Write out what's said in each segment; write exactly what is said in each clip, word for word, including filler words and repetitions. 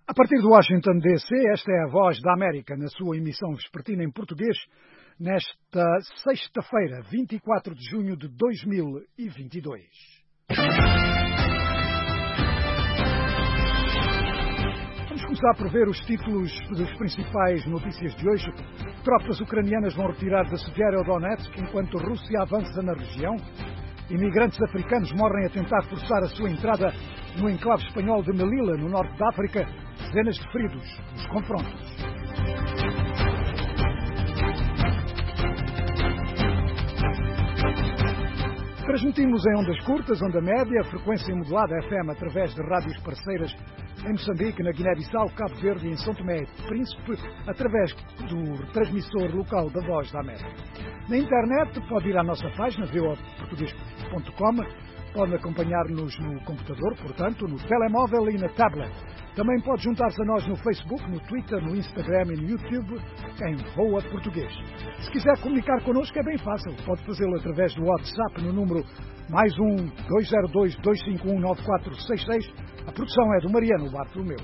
A partir de Washington, D C, esta é a Voz da América, na sua emissão vespertina em português, nesta sexta-feira, vinte e quatro de junho de dois mil e vinte e dois. Vamos começar por ver os títulos das principais notícias de hoje. Tropas ucranianas vão retirar de Severodonetsk enquanto a Rússia avança na região. Imigrantes africanos morrem a tentar forçar a sua entrada no enclave espanhol de Melilla, no norte da África. Dezenas de feridos nos confrontos. Transmitimos em ondas curtas, onda média, frequência modulada F M através de rádios parceiras em Moçambique, na Guiné-Bissau, Cabo Verde e em São Tomé e Príncipe, através do transmissor local da Voz da América. Na internet pode ir à nossa página v o português ponto com, pode acompanhar-nos no computador, portanto, no telemóvel e na tablet. Também pode juntar-se a nós no Facebook, no Twitter, no Instagram e no YouTube, em Voa Português. Se quiser comunicar connosco é bem fácil. Pode fazê-lo através do WhatsApp no número mais um dois zero dois, dois cinco um, nove quatro seis seis. A produção é do Mariano Bartolomeu.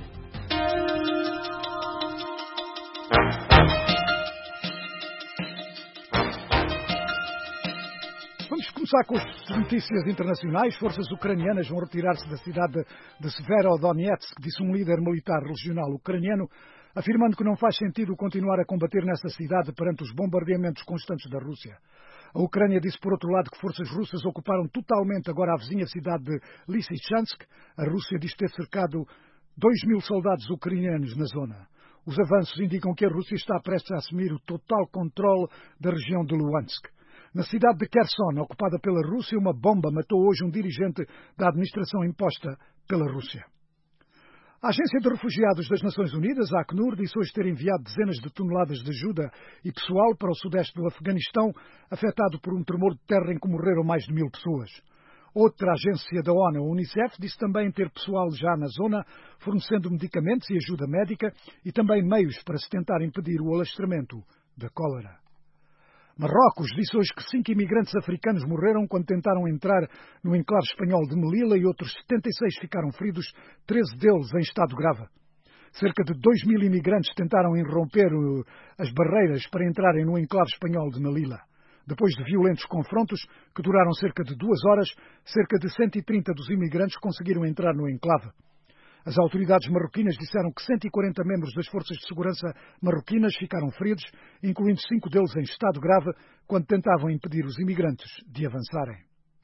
Vamos começar com as notícias internacionais. Forças ucranianas vão retirar-se da cidade de Severodonetsk, disse um líder militar regional ucraniano, afirmando que não faz sentido continuar a combater nessa cidade perante os bombardeamentos constantes da Rússia. A Ucrânia disse, por outro lado, que forças russas ocuparam totalmente agora a vizinha cidade de Lysychansk. A Rússia diz ter cercado dois mil soldados ucranianos na zona. Os avanços indicam que a Rússia está prestes a assumir o total controle da região de Luhansk. Na cidade de Kherson, ocupada pela Rússia, uma bomba matou hoje um dirigente da administração imposta pela Rússia. A Agência de Refugiados das Nações Unidas, a Acnur, disse hoje ter enviado dezenas de toneladas de ajuda e pessoal para o sudeste do Afeganistão, afetado por um tremor de terra em que morreram mais de mil pessoas. Outra agência da ONU, a Unicef, disse também ter pessoal já na zona, fornecendo medicamentos e ajuda médica e também meios para se tentar impedir o alastramento da cólera. Marrocos disse hoje que cinco imigrantes africanos morreram quando tentaram entrar no enclave espanhol de Melilla e outros setenta e seis ficaram feridos, treze deles em estado grave. Cerca de dois mil imigrantes tentaram irromper as barreiras para entrarem no enclave espanhol de Melilla. Depois de violentos confrontos, que duraram cerca de duas horas, cerca de cento e trinta dos imigrantes conseguiram entrar no enclave. As autoridades marroquinas disseram que cento e quarenta membros das forças de segurança marroquinas ficaram feridos, incluindo cinco deles em estado grave, quando tentavam impedir os imigrantes de avançarem.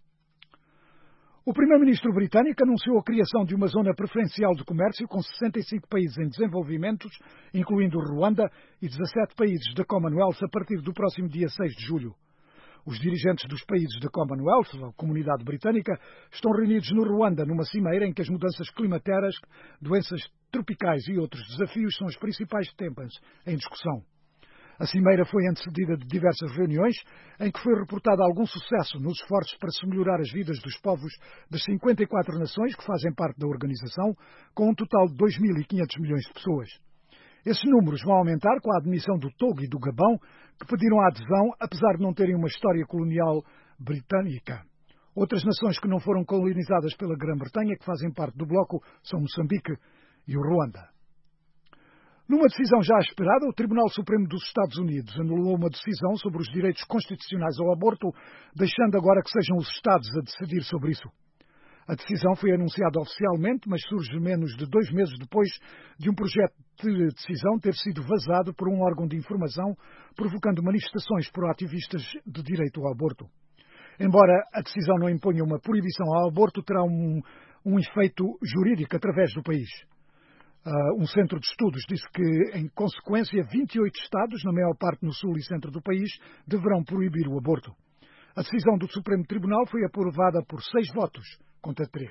O primeiro-ministro britânico anunciou a criação de uma zona preferencial de comércio com sessenta e cinco países em desenvolvimento, incluindo Ruanda, e dezassete países da Commonwealth a partir do próximo dia seis de julho. Os dirigentes dos países da Commonwealth, a comunidade britânica, estão reunidos no Ruanda, numa cimeira em que as mudanças climatéricas, doenças tropicais e outros desafios são os principais temas em discussão. A cimeira foi antecedida de diversas reuniões, em que foi reportado algum sucesso nos esforços para se melhorar as vidas dos povos das cinquenta e quatro nações que fazem parte da organização, com um total de dois mil e quinhentos milhões de pessoas. Esses números vão aumentar com a admissão do Togo e do Gabão, que pediram a adesão, apesar de não terem uma história colonial britânica. Outras nações que não foram colonizadas pela Grã-Bretanha, que fazem parte do bloco, são Moçambique e o Ruanda. Numa decisão já esperada, o Tribunal Supremo dos Estados Unidos anulou uma decisão sobre os direitos constitucionais ao aborto, deixando agora que sejam os Estados a decidir sobre isso. A decisão foi anunciada oficialmente, mas surge menos de dois meses depois de um projeto de decisão ter sido vazado por um órgão de informação, provocando manifestações por ativistas de direito ao aborto. Embora a decisão não imponha uma proibição ao aborto, terá um, um efeito jurídico através do país. Uh, um centro de estudos disse que, em consequência, vinte e oito estados, na maior parte no sul e centro do país, deverão proibir o aborto. A decisão do Supremo Tribunal foi aprovada por seis votos contra três.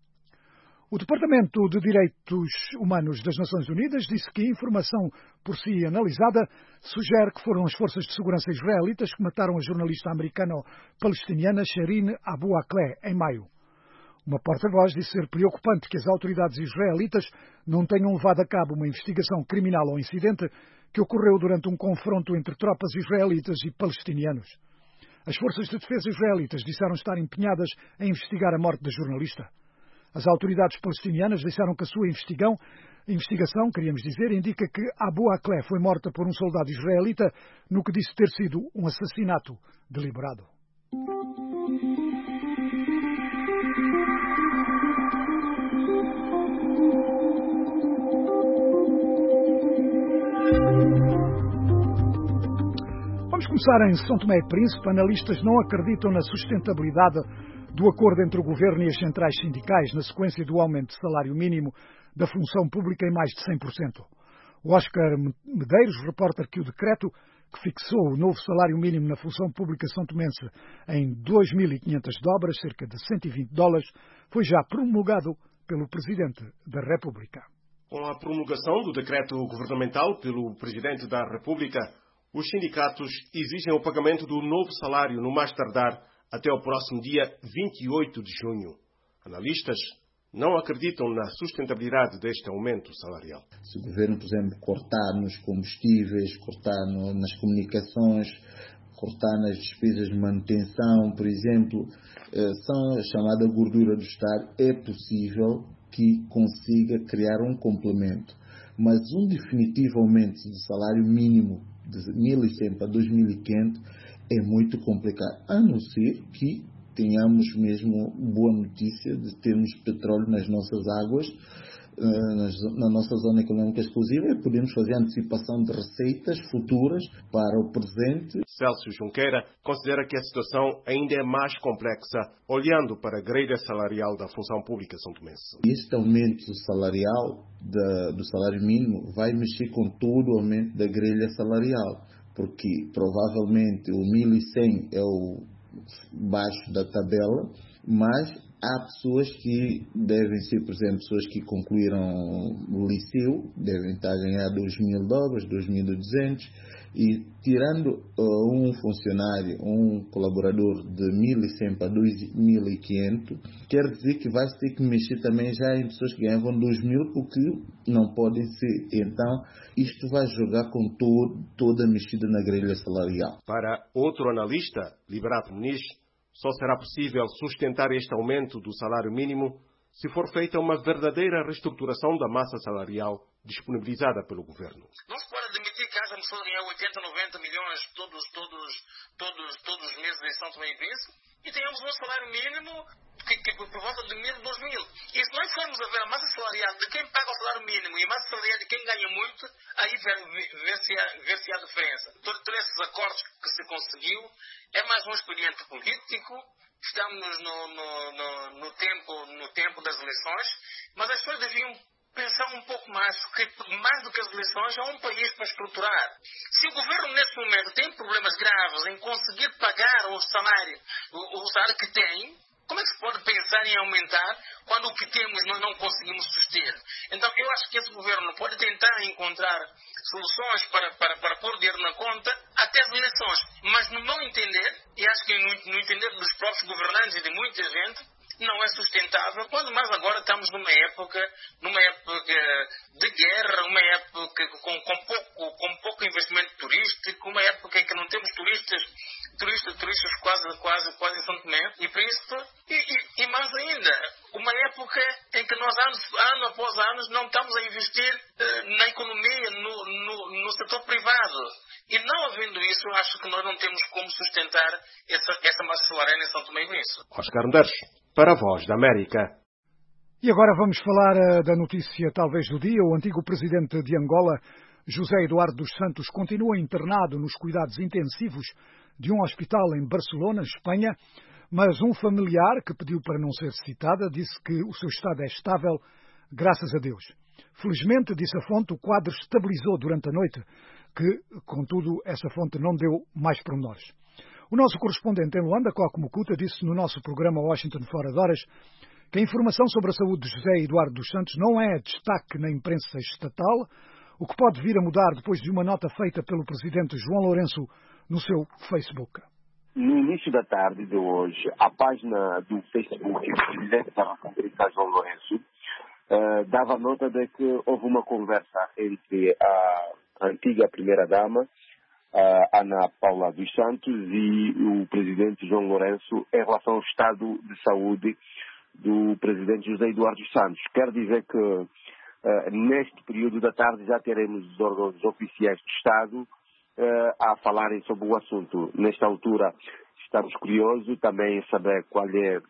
O Departamento de Direitos Humanos das Nações Unidas disse que a informação por si analisada sugere que foram as forças de segurança israelitas que mataram a jornalista americano-palestiniana Shireen Abu Akleh em maio. Uma porta-voz disse ser preocupante que as autoridades israelitas não tenham levado a cabo uma investigação criminal ao incidente que ocorreu durante um confronto entre tropas israelitas e palestinianos. As forças de defesa israelitas disseram estar empenhadas em investigar a morte da jornalista. As autoridades palestinianas disseram que a sua investigação, investigação, queríamos dizer, indica que Abu Akleh foi morta por um soldado israelita no que disse ter sido um assassinato deliberado. Vamos começar em São Tomé e Príncipe. Analistas não acreditam na sustentabilidade do acordo entre o Governo e as centrais sindicais na sequência do aumento de salário mínimo da função pública em mais de cem por cento. O Oscar Medeiros reporta que o decreto que fixou o novo salário mínimo na função pública santomense em dois mil e quinhentas dobras, cerca de cento e vinte dólares, foi já promulgado pelo Presidente da República. Com a promulgação do decreto governamental pelo Presidente da República, os sindicatos exigem o pagamento do novo salário no mais tardar até o próximo dia vinte e oito de junho. Analistas não acreditam na sustentabilidade deste aumento salarial. Se o governo, por exemplo, cortar nos combustíveis, cortar no, nas comunicações, cortar nas despesas de manutenção, por exemplo, eh, são a chamada gordura do Estado, é possível que consiga criar um complemento. Mas um definitivo aumento do salário mínimo de mil e cem para dois mil e quinhentos é muito complicado, a não ser que tenhamos mesmo boa notícia de termos petróleo nas nossas águas, na nossa zona econômica exclusiva, e podemos fazer antecipação de receitas futuras para o presente. Celso Junqueira considera que a situação ainda é mais complexa, olhando para a grelha salarial da função pública santomense. Este aumento salarial da, do salário mínimo vai mexer com todo o aumento da grelha salarial, porque provavelmente o mil e cem é o baixo da tabela, mas há pessoas que devem ser, por exemplo, pessoas que concluíram o liceu, devem estar a ganhar dois mil dólares, dois mil e duzentos, e tirando uh, um funcionário, um colaborador de mil e cem para dois mil e quinhentos, quer dizer que vai ter que mexer também já em pessoas que ganhavam dois mil, porque não podem ser. Então, isto vai jogar com todo, toda a mexida na grelha salarial. Para outro analista, Liberato Muniz, só será possível sustentar este aumento do salário mínimo se for feita uma verdadeira reestruturação da massa salarial disponibilizada pelo governo. Não se pode admitir que haja pessoas a ganhar oitenta, noventa milhões todos, todos, todos, todos os meses em São Tomé e Príncipe e tenhamos um salário mínimo que, que por volta de mil, dois mil. E se nós formos a ver a massa salarial de quem paga o salário mínimo e a massa salarial de quem ganha muito, aí ver-se a, ver-se a diferença. Todos esses acordos que se conseguiu é mais um experimento político. Estamos no, no, no, no, tempo, no tempo das eleições, mas as pessoas deviam pensar um pouco mais, porque mais do que as eleições há um país para estruturar. Se o governo neste momento tem problemas graves em conseguir pagar o salário, o, o salário que tem, como é que se pode pensar em aumentar quando o que temos nós não conseguimos suster? Então eu acho que esse governo pode tentar encontrar soluções para, para, para pôr dinheiro na conta até as eleições, mas no meu entender, e acho que no, no entender dos próprios governantes e de muita gente, não é sustentável, quando mais agora estamos numa época, numa época de guerra, uma época com, com, pouco, com pouco investimento turístico, uma época em que não temos turistas, turistas, turistas quase, quase, quase em São Tomé e Príncipe, e, e, e mais ainda, uma época em que nós, anos, ano após ano, não estamos a investir eh, na economia, no, no, no setor privado. E não havendo isso, eu acho que nós não temos como sustentar essa, essa massa salarial em São Tomé e Príncipe. Oscar Medeiros, para a Voz da América. E agora vamos falar uh, da notícia talvez do dia. O antigo presidente de Angola, José Eduardo dos Santos, continua internado nos cuidados intensivos de um hospital em Barcelona, Espanha, mas um familiar que pediu para não ser citada disse que o seu estado é estável, graças a Deus. Felizmente, disse a fonte, o quadro estabilizou durante a noite, que, contudo, essa fonte não deu mais pormenores. O nosso correspondente em Luanda, Coco Mucuta, disse no nosso programa Washington Fora de Horas que a informação sobre a saúde de José Eduardo dos Santos não é destaque na imprensa estatal, o que pode vir a mudar depois de uma nota feita pelo presidente João Lourenço no seu Facebook. No início da tarde de hoje, a página do Facebook do presidente da República, João Lourenço, uh, dava nota de que houve uma conversa entre a antiga primeira-dama, uh, Ana Paula dos Santos, e o presidente João Lourenço em relação ao estado de saúde do presidente José Eduardo dos Santos. Quer dizer que uh, neste período da tarde já teremos os órgãos oficiais de Estado uh, a falarem sobre o assunto. Nesta altura estamos curiosos também em saber qual é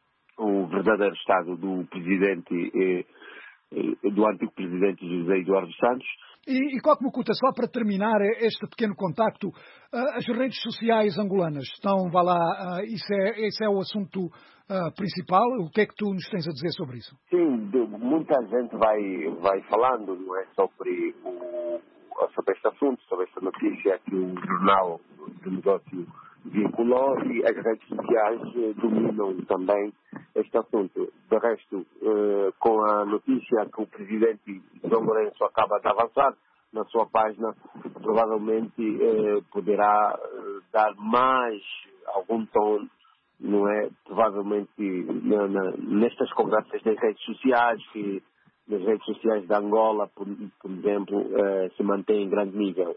o verdadeiro estado do presidente, eh, eh, do antigo presidente José Eduardo dos Santos. E, e Coque Mukuta, só para terminar este pequeno contacto, uh, as redes sociais angolanas estão, vá lá, uh, isso é, esse é o assunto uh, principal. O que é que tu nos tens a dizer sobre isso? Sim, de, muita gente vai, vai falando, não é, sobre, o, sobre este assunto, sobre esta notícia que o Jornal do Negócio vinculou, e as redes sociais eh, dominam também este assunto. De resto, eh, com a notícia que o presidente João Lourenço acaba de avançar na sua página, provavelmente eh, poderá eh, dar mais algum tom, não é? Provavelmente na, na, nestas conversas das redes sociais, que nas redes sociais da Angola, por, por exemplo, eh, se mantém em grande nível.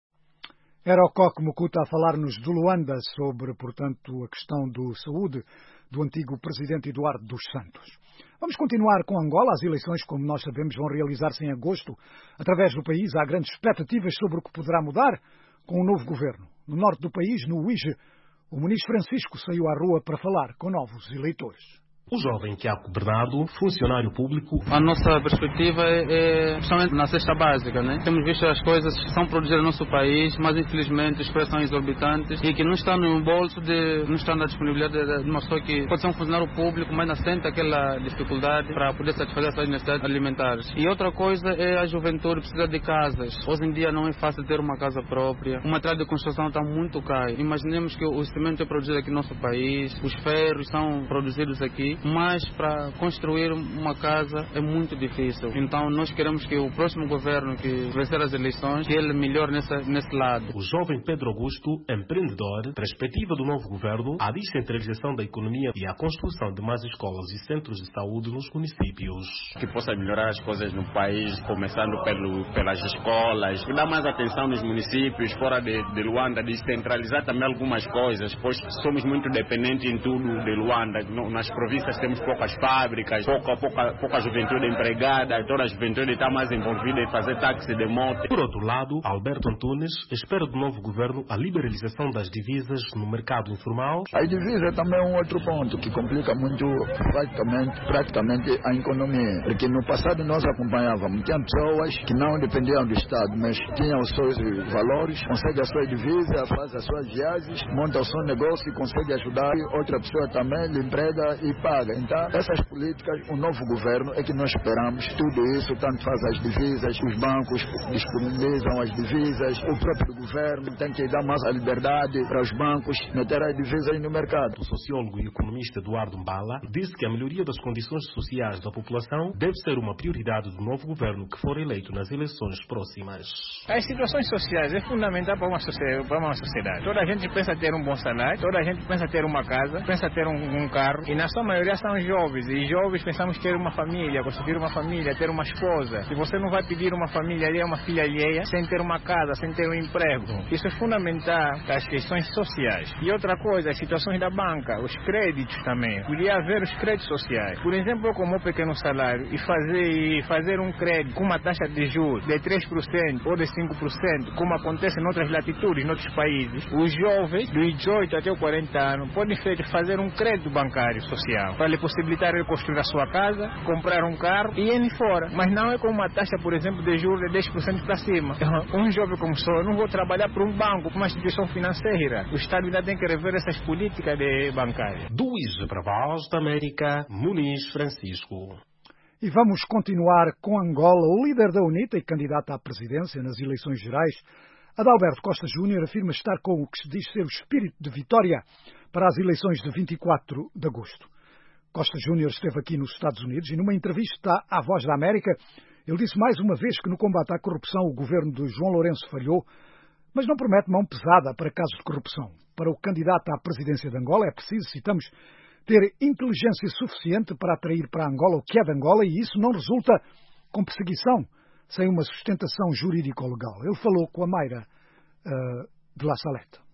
Era o Coque Mukuta a falar-nos de Luanda sobre, portanto, a questão do saúde do antigo presidente Eduardo dos Santos. Vamos continuar com Angola. As eleições, como nós sabemos, vão realizar-se em agosto. Através do país há grandes expectativas sobre o que poderá mudar com o novo governo. No norte do país, no Uíge, o ministro Francisco saiu à rua para falar com novos eleitores. O jovem que há governado, funcionário público. A nossa perspectiva é, é principalmente na cesta básica, né? Temos visto as coisas que são produzidas no nosso país, mas infelizmente os preços são exorbitantes e que não está no bolso, de, não está na disponibilidade de uma pessoa que pode ser um funcionário público, mas ainda sente aquela dificuldade para poder satisfazer as suas necessidades alimentares. E outra coisa é a juventude precisa de casas. Hoje em dia não é fácil ter uma casa própria. O material de construção está muito caro. Imaginemos que o cimento é produzido aqui no nosso país, os ferros são produzidos aqui, mas para construir uma casa é muito difícil. Então nós queremos que o próximo governo que vencer as eleições, que ele melhore nessa, nesse lado. O jovem Pedro Augusto, empreendedor, perspectiva do novo governo, a descentralização da economia e a construção de mais escolas e centros de saúde nos municípios. Que possa melhorar as coisas no país, começando pelo, pelas escolas, dar mais atenção nos municípios, fora de, de Luanda, descentralizar também algumas coisas, pois somos muito dependentes em tudo de Luanda. Nas províncias temos poucas fábricas, pouca, pouca, pouca juventude empregada, toda a juventude está mais envolvida em fazer táxi de moto. Por outro lado, Alberto Antunes espera do novo governo a liberalização das divisas no mercado informal. A divisa também é um outro ponto que complica muito praticamente, praticamente a economia, porque no passado nós acompanhávamos, tinha pessoas que não dependiam do Estado, mas tinham os seus valores, conseguem a sua divisa, faz as suas viagens, monta o seu negócio e consegue ajudar outra pessoa também, lhe emprega e paga. Então, essas políticas, o novo governo é que nós esperamos tudo isso, tanto faz as divisas, os bancos disponibilizam as divisas, o próprio governo tem que dar mais a liberdade para os bancos meter as divisas no mercado. O sociólogo e economista Eduardo Mbala disse que a melhoria das condições sociais da população deve ser uma prioridade do novo governo que for eleito nas eleições próximas. As situações sociais é fundamental para uma sociedade. Para uma sociedade. Toda a gente pensa ter um bom salário, toda a gente pensa ter uma casa, pensa ter um, um carro, e na sua maioria são jovens, e jovens pensamos ter uma família, construir uma família, ter uma esposa. Se você não vai pedir uma família alheia, uma filha alheia, sem ter uma casa, sem ter um emprego. Isso é fundamental para as questões sociais. E outra coisa, as situações da banca, os créditos também. Podia haver os créditos sociais. Por exemplo, eu com o meu pequeno salário e fazer, e fazer um crédito com uma taxa de juros de três por cento ou de cinco por cento, como acontece em outras latitudes, em outros países, os jovens dos dezoito até os quarenta anos podem fazer um crédito bancário social para lhe possibilitar ele construir a sua casa, comprar um carro e ir fora. Mas não é com uma taxa, por exemplo, de juros de dez por cento para cima. Um jovem como sou, eu não vou trabalhar para um banco, para uma instituição financeira. O Estado ainda tem que rever essas políticas de bancárias. Do Uíge para a Voz da América, Muniz Francisco. E vamos continuar com Angola. O líder da UNITA e candidato à presidência nas eleições gerais, Adalberto Costa Júnior, afirma estar com o que se diz ser o espírito de vitória para as eleições de vinte e quatro de agosto. Costa Júnior esteve aqui nos Estados Unidos e numa entrevista à Voz da América, ele disse mais uma vez que no combate à corrupção o governo de João Lourenço falhou, mas não promete mão pesada para casos de corrupção. Para o candidato à presidência de Angola é preciso, citamos, ter inteligência suficiente para atrair para Angola o que é de Angola, e isso não resulta com perseguição, sem uma sustentação jurídico-legal. Ele falou com a Mayra uh, de La Salette.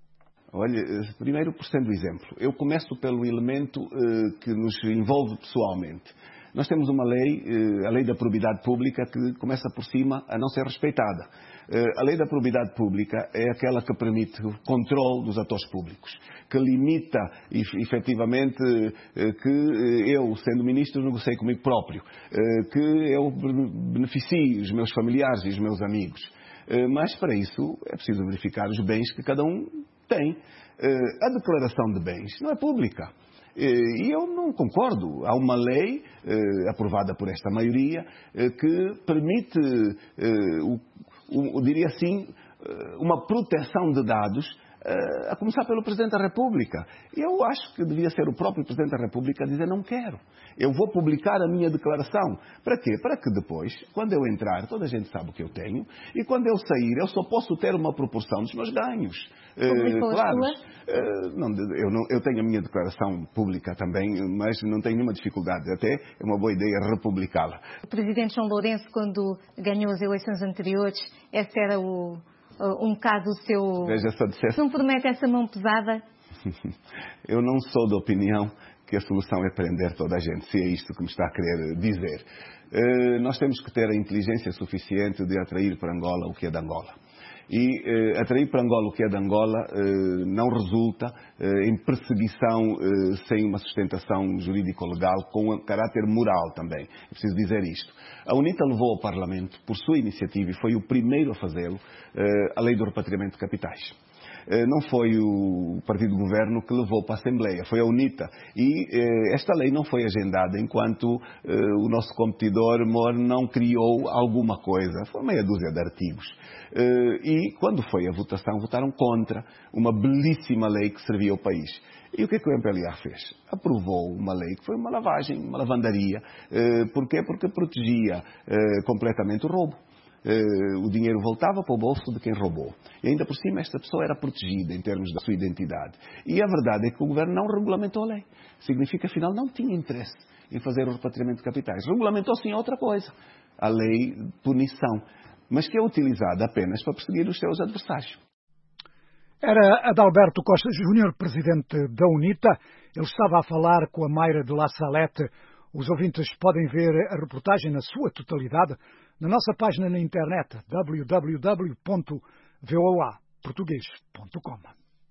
Olha, primeiro por sendo exemplo. Eu começo pelo elemento eh, que nos envolve pessoalmente. Nós temos uma lei, eh, a lei da probidade pública, que começa por cima a não ser respeitada. Eh, a lei da probidade pública é aquela que permite o controle dos atores públicos, que limita efetivamente eh, que eu, sendo ministro, negocie comigo próprio, eh, que eu beneficie os meus familiares e os meus amigos. Eh, mas para isso é preciso verificar os bens que cada um tem. A declaração de bens não é pública. E eu não concordo. Há uma lei aprovada por esta maioria que permite, o, o, diria assim, uma proteção de dados, a começar pelo Presidente da República. Eu acho que devia ser o próprio Presidente da República a dizer não quero. Eu vou publicar a minha declaração. Para quê? Para que depois, quando eu entrar, toda a gente sabe o que eu tenho, e quando eu sair, eu só posso ter uma proporção dos meus ganhos. Uh, claro, uh, não, eu, não, eu tenho a minha declaração pública também, mas não tenho nenhuma dificuldade. Até é uma boa ideia republicá-la. O Presidente João Lourenço, quando ganhou as eleições anteriores, esse era o... um bocado o seu... Veja, se eu dissesse... Não promete essa mão pesada? Eu não sou da opinião que a solução é prender toda a gente, se é isto que me está a querer dizer. Uh, nós temos que ter a inteligência suficiente de atrair para Angola o que é de Angola. E uh, atrair para Angola o que é de Angola uh, não resulta uh, em perseguição uh, sem uma sustentação jurídico-legal, com caráter moral também. É preciso dizer isto. A UNITA levou ao Parlamento, por sua iniciativa, e foi o primeiro a fazê-lo, uh, a lei do repatriamento de capitais. Não foi o Partido do Governo que levou para a Assembleia, foi a UNITA. E eh, esta lei não foi agendada enquanto eh, o nosso competidor M O R não criou alguma coisa. Foi meia dúzia de artigos. Eh, e quando foi a votação, votaram contra uma belíssima lei que servia ao país. E o que é que o M P L A fez? Aprovou uma lei que foi uma lavagem, uma lavandaria. Eh, porquê? Porque protegia eh, completamente o roubo. Uh, o dinheiro voltava para o bolso de quem roubou. E ainda por cima esta pessoa era protegida em termos da sua identidade. E a verdade é que o governo não regulamentou a lei. Significa, afinal, não tinha interesse em fazer o repatriamento de capitais. Regulamentou sim outra coisa, a lei de punição, mas que é utilizada apenas para perseguir os seus adversários. Era Adalberto Costa Júnior, presidente da UNITA. Ele estava a falar com a Mayra de La Salette. Os ouvintes podem ver a reportagem na sua totalidade na nossa página na internet w w w ponto v o a português ponto com.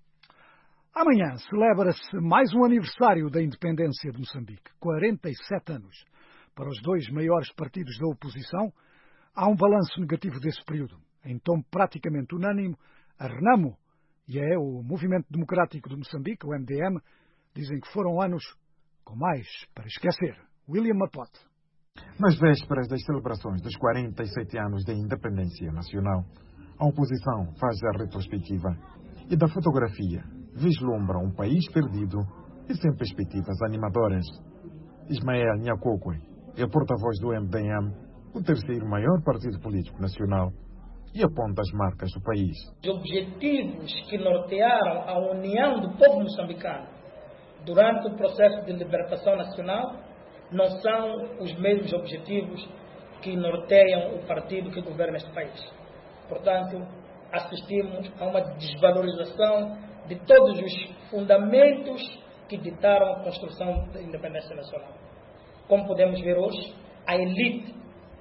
Amanhã celebra-se mais um aniversário da independência de Moçambique, quarenta e sete anos. Para os dois maiores partidos da oposição, há um balanço negativo desse período. Em tom praticamente unânime, a RENAMO e a o Movimento Democrático de Moçambique, o M D M, dizem que foram anos com mais para esquecer. William Mapote. Nas vésperas das celebrações dos quarenta e sete anos da independência nacional, a oposição faz a retrospectiva e da fotografia vislumbra um país perdido e sem perspectivas animadoras. Ismael Nhakokwe é porta-voz do M D M, o terceiro maior partido político nacional, e aponta as marcas do país. Os objetivos que nortearam a união do povo moçambicano durante o processo de libertação nacional não são os mesmos objetivos que norteiam o partido que governa este país. Portanto, assistimos a uma desvalorização de todos os fundamentos que ditaram a construção da independência nacional. Como podemos ver hoje, a elite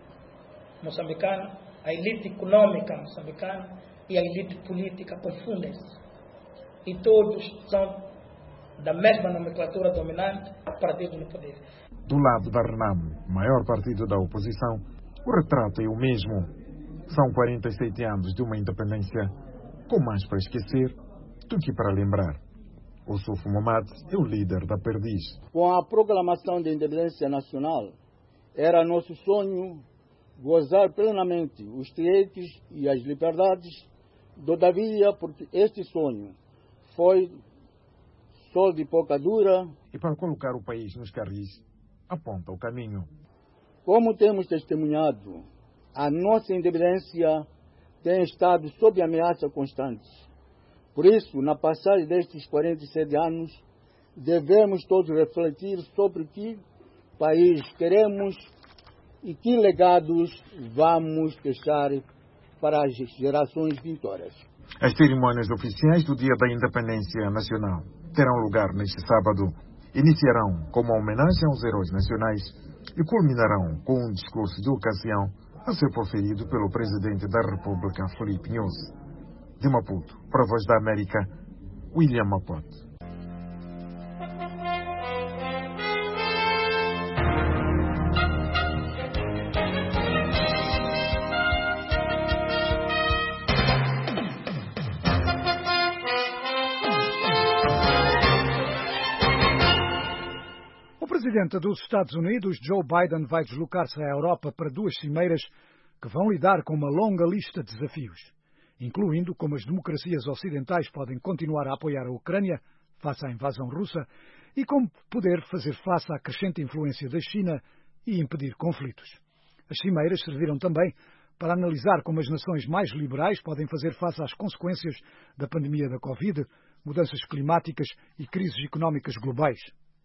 moçambicana, a elite econômica moçambicana e a elite política confundem-se. E todos são da mesma nomenclatura dominante, partido no poder. Do lado da RENAMO, maior partido da oposição, o retrato é o mesmo. São quarenta e sete anos de uma independência com mais para esquecer do que para lembrar. O Sufo Momad é o líder da Perdiz. Com a proclamação da independência nacional, era nosso sonho gozar plenamente os direitos e as liberdades. Todavia, porque este sonho foi só de pouca dura. E para colocar o país nos carris, aponta o caminho. Como temos testemunhado, a nossa independência tem estado sob ameaça constante. Por isso, na passagem destes quarenta e sete anos, devemos todos refletir sobre que país queremos e que legados vamos deixar para as gerações vindouras. As cerimônias oficiais do Dia da Independência Nacional terão lugar neste sábado. Iniciarão com uma homenagem aos heróis nacionais e culminarão com um discurso de ocasião a ser proferido pelo presidente da República, Filipe Nyusi. De Maputo, para a Voz da América, William Mapote. O presidente dos Estados Unidos, Joe Biden, vai deslocar-se à Europa para duas cimeiras que vão lidar com uma longa lista de desafios, incluindo como as democracias ocidentais podem continuar a apoiar a Ucrânia face à invasão russa e como poder fazer face à crescente influência da China e impedir conflitos. As cimeiras serviram também para analisar como as nações mais liberais podem fazer face às consequências da pandemia da Covid, mudanças climáticas e crises económicas globais.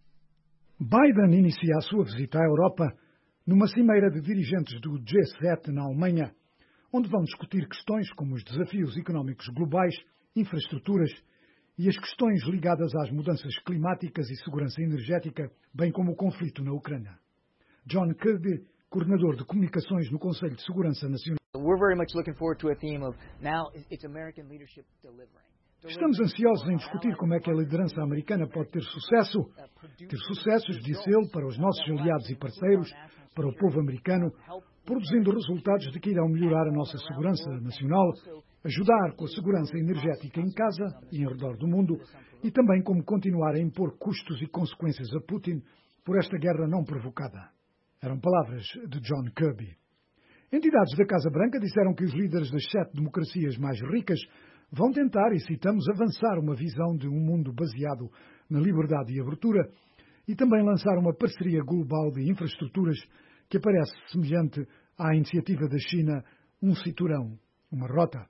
Biden inicia a sua visita à Europa numa cimeira de dirigentes do G sete na Alemanha, onde vão discutir questões como os desafios económicos globais, infraestruturas e as questões ligadas às mudanças climáticas e segurança energética, bem como o conflito na Ucrânia. John Kirby, coordenador de comunicações no Conselho de Segurança Nacional. We're very much looking forward to a theme of now it's American leadership delivering. Estamos ansiosos em discutir como é que a liderança americana pode ter sucesso, ter sucessos, disse ele, para os nossos aliados e parceiros, para o povo americano, produzindo resultados de que irão melhorar a nossa segurança nacional, ajudar com a segurança energética em casa e em redor do mundo, e também como continuar a impor custos e consequências a Putin por esta guerra não provocada. Eram palavras de John Kirby. Entidades da Casa Branca disseram que os líderes das sete democracias mais ricas vão tentar, e citamos, avançar uma visão de um mundo baseado na liberdade e abertura e também lançar uma parceria global de infraestruturas que aparece semelhante à iniciativa da China, um cinturão, uma rota.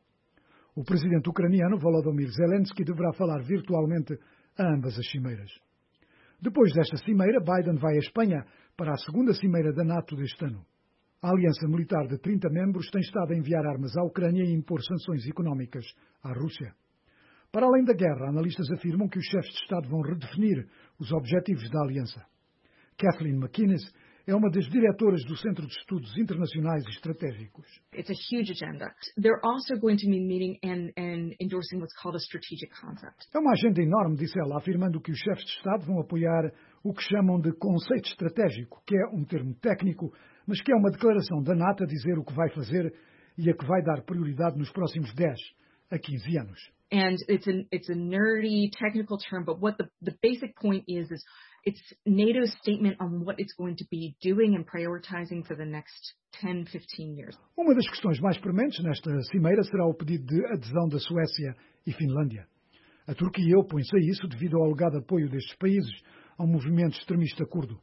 O presidente ucraniano, Volodymyr Zelensky, deverá falar virtualmente a ambas as cimeiras. Depois desta cimeira, Biden vai à Espanha para a segunda cimeira da NATO deste ano. A aliança militar de trinta membros tem estado a enviar armas à Ucrânia e impor sanções económicas à Rússia. Para além da guerra, analistas afirmam que os chefes de Estado vão redefinir os objetivos da aliança. Kathleen McInnes é uma das diretoras do Centro de Estudos Internacionais e Estratégicos. It's a huge agenda. They're also going to be meeting and, and endorsing what's called a strategic concept. É uma agenda enorme, disse ela, afirmando que os chefes de Estado vão apoiar o que chamam de conceito estratégico, que é um termo técnico, mas que é uma declaração da NATO a dizer o que vai fazer e a que vai dar prioridade nos próximos dez a quinze anos. And it's a, it's a nerdy technical term, but what the, the basic point is, is it's NATO's statement on what it's going to be doing and prioritizing for the next ten, fifteen years. Uma das questões mais prementes nesta cimeira será o pedido de adesão da Suécia e Finlândia. A Turquia opõe-se a isso devido ao alegado apoio destes países ao movimento extremista curdo.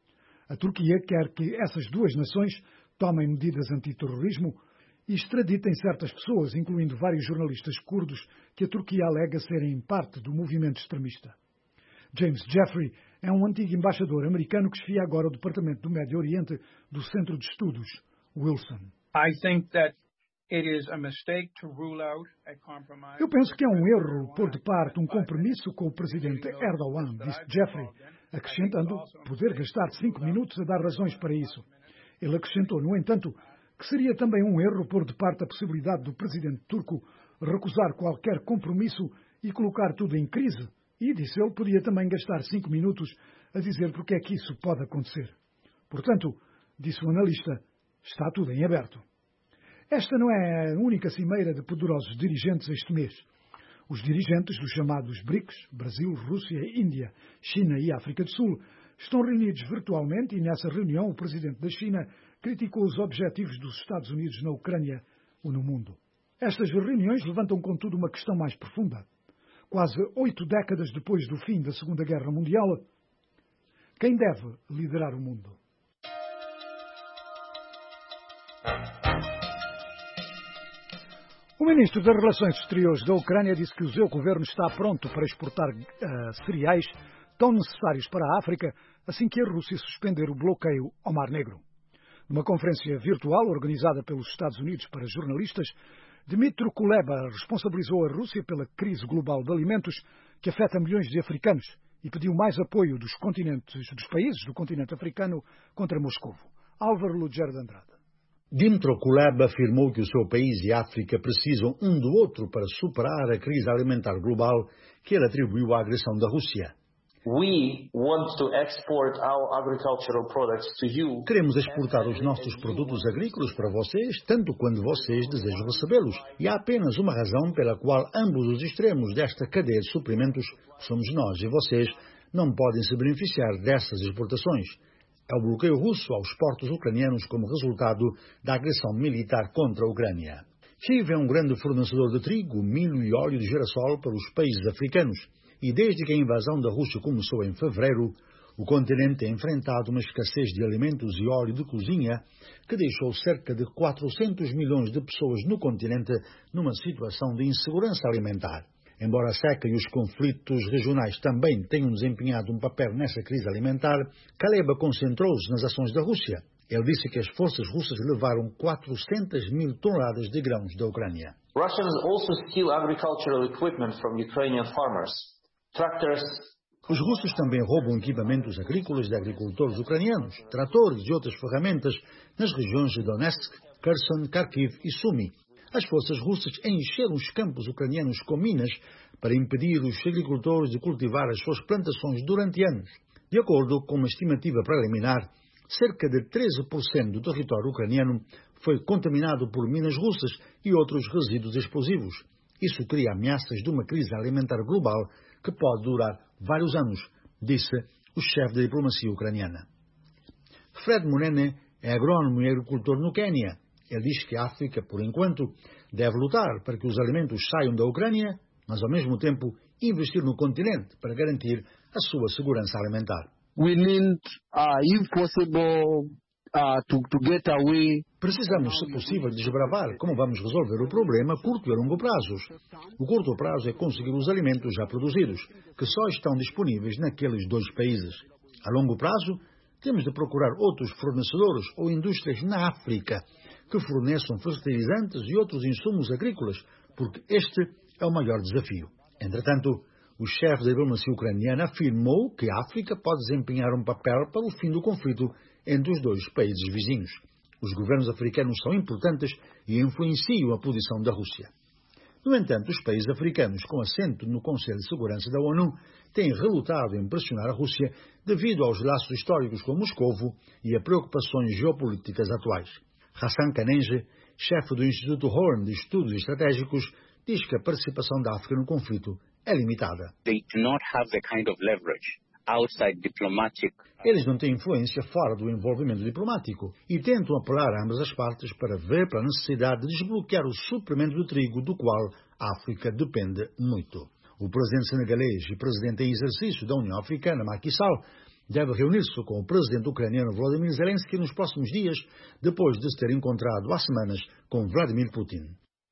A Turquia quer que essas duas nações tomem medidas antiterrorismo e extraditem certas pessoas, incluindo vários jornalistas curdos que a Turquia alega serem parte do movimento extremista. James Jeffrey é um antigo embaixador americano que chefia agora o Departamento do Médio Oriente do Centro de Estudos Wilson. I think that it is a mistake to rule out a compromise. Eu penso que é um erro pôr de parte um compromisso com o presidente Erdogan, disse Jeffrey, acrescentando poder gastar cinco minutos a dar razões para isso. Ele acrescentou, no entanto, que seria também um erro pôr de parte a possibilidade do presidente turco recusar qualquer compromisso e colocar tudo em crise. E, disse ele, podia também gastar cinco minutos a dizer porque é que isso pode acontecer. Portanto, disse o analista, está tudo em aberto. Esta não é a única cimeira de poderosos dirigentes este mês. Os dirigentes dos chamados BRICS, Brasil, Rússia, Índia, China e África do Sul, estão reunidos virtualmente e nessa reunião o presidente da China criticou os objetivos dos Estados Unidos na Ucrânia ou no mundo. Estas reuniões levantam, contudo, uma questão mais profunda. Quase oito décadas depois do fim da Segunda Guerra Mundial, quem deve liderar o mundo? O ministro das Relações Exteriores da Ucrânia disse que o seu governo está pronto para exportar uh, cereais tão necessários para a África assim que a Rússia suspender o bloqueio ao Mar Negro. Numa conferência virtual organizada pelos Estados Unidos para jornalistas, Dmytro Kuleba responsabilizou a Rússia pela crise global de alimentos que afeta milhões de africanos e pediu mais apoio dos, continentes, dos países do continente africano contra Moscovo. Álvaro Lugero de Andrade. Dmytro Kuleba afirmou que o seu país e a África precisam um do outro para superar a crise alimentar global que ele atribuiu à agressão da Rússia. We want to export our agricultural products to you. Queremos exportar os nossos produtos agrícolas para vocês, tanto quando vocês desejam recebê-los. E há apenas uma razão pela qual ambos os extremos desta cadeia de suprimentos, somos nós e vocês, não podem se beneficiar dessas exportações. É o bloqueio russo aos portos ucranianos como resultado da agressão militar contra a Ucrânia. Kiev é um grande fornecedor de trigo, milho e óleo de girassol para os países africanos. E desde que a invasão da Rússia começou em fevereiro, o continente tem enfrentado uma escassez de alimentos e óleo de cozinha que deixou cerca de quatrocentos milhões de pessoas no continente numa situação de insegurança alimentar. Embora a seca e os conflitos regionais também tenham desempenhado um papel nessa crise alimentar, Kuleba concentrou-se nas ações da Rússia. Ele disse que as forças russas levaram quatrocentas mil toneladas de grãos da Ucrânia. Russians also steal agricultural equipment from Ukrainian farmers. Tractors. Os russos também roubam equipamentos agrícolas de agricultores ucranianos, tratores e outras ferramentas nas regiões de Donetsk, Kherson, Kharkiv e Sumy. As forças russas encheram os campos ucranianos com minas para impedir os agricultores de cultivar as suas plantações durante anos. De acordo com uma estimativa preliminar, cerca de treze por cento do território ucraniano foi contaminado por minas russas e outros resíduos explosivos. Isso cria ameaças de uma crise alimentar global que pode durar vários anos, disse o chefe da diplomacia ucraniana. Fred Munene é agrónomo e agricultor no Quênia. Ele diz que a África, por enquanto, deve lutar para que os alimentos saiam da Ucrânia, mas ao mesmo tempo investir no continente para garantir a sua segurança alimentar. We need, uh, if possible, uh, to, to get away. Precisamos, se possível, desbravar como vamos resolver o problema a curto e a longo prazos. O curto prazo é conseguir os alimentos já produzidos, que só estão disponíveis naqueles dois países. A longo prazo, temos de procurar outros fornecedores ou indústrias na África que forneçam fertilizantes e outros insumos agrícolas, porque este é o maior desafio. Entretanto, o chefe da diplomacia ucraniana afirmou que a África pode desempenhar um papel para o fim do conflito entre os dois países vizinhos. Os governos africanos são importantes e influenciam a posição da Rússia. No entanto, os países africanos com assento no Conselho de Segurança da ONU têm relutado em pressionar a Rússia devido aos laços históricos com Moscovo e a preocupações geopolíticas atuais. Hassan Kanenge, chefe do Instituto Horn de Estudos Estratégicos, diz que a participação da África no conflito é limitada. They do not have the kind of leverage outside diplomatic. Eles não têm influência fora do envolvimento diplomático e tentam apelar a ambas as partes para ver pela necessidade de desbloquear o suprimento do trigo do qual a África depende muito. O presidente senegalês e presidente em exercício da União Africana, Macky Sall, deve reunir-se com o presidente ucraniano Volodymyr Zelensky nos próximos dias, depois de se ter encontrado há semanas com Vladimir Putin.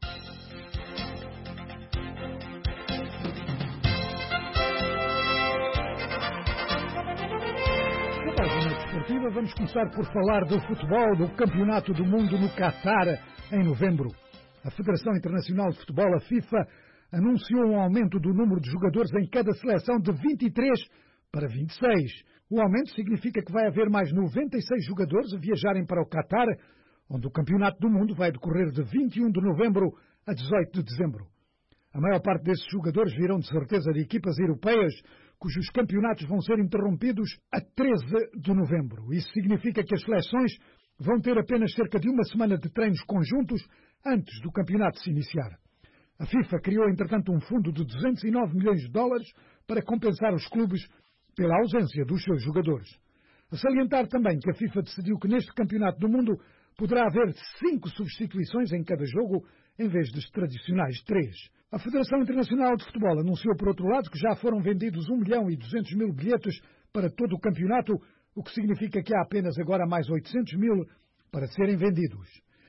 Na página desportiva, vamos começar por falar do futebol do Campeonato do Mundo no Qatar, em novembro. A Federação Internacional de Futebol, a FIFA, anunciou um aumento do número de jogadores em cada seleção de vinte e três para vinte e seis. O aumento significa que vai haver mais noventa e seis jogadores a viajarem para o Qatar, onde o Campeonato do Mundo vai decorrer de vinte e um de novembro a dezoito de dezembro. A maior parte desses jogadores virão de certeza de equipas europeias, cujos campeonatos vão ser interrompidos a treze de novembro. Isso significa que as seleções vão ter apenas cerca de uma semana de treinos conjuntos antes do campeonato se iniciar. A FIFA criou, entretanto, um fundo de duzentos e nove milhões de dólares para compensar os clubes pela ausência dos seus jogadores. A salientar também que a FIFA decidiu que neste Campeonato do Mundo poderá haver cinco substituições em cada jogo, em vez dos tradicionais três. A Federação Internacional de Futebol anunciou, por outro lado, que já foram vendidos um milhão e duzentos mil bilhetes para todo o campeonato, o que significa que há apenas agora mais oitocentos mil para serem vendidos.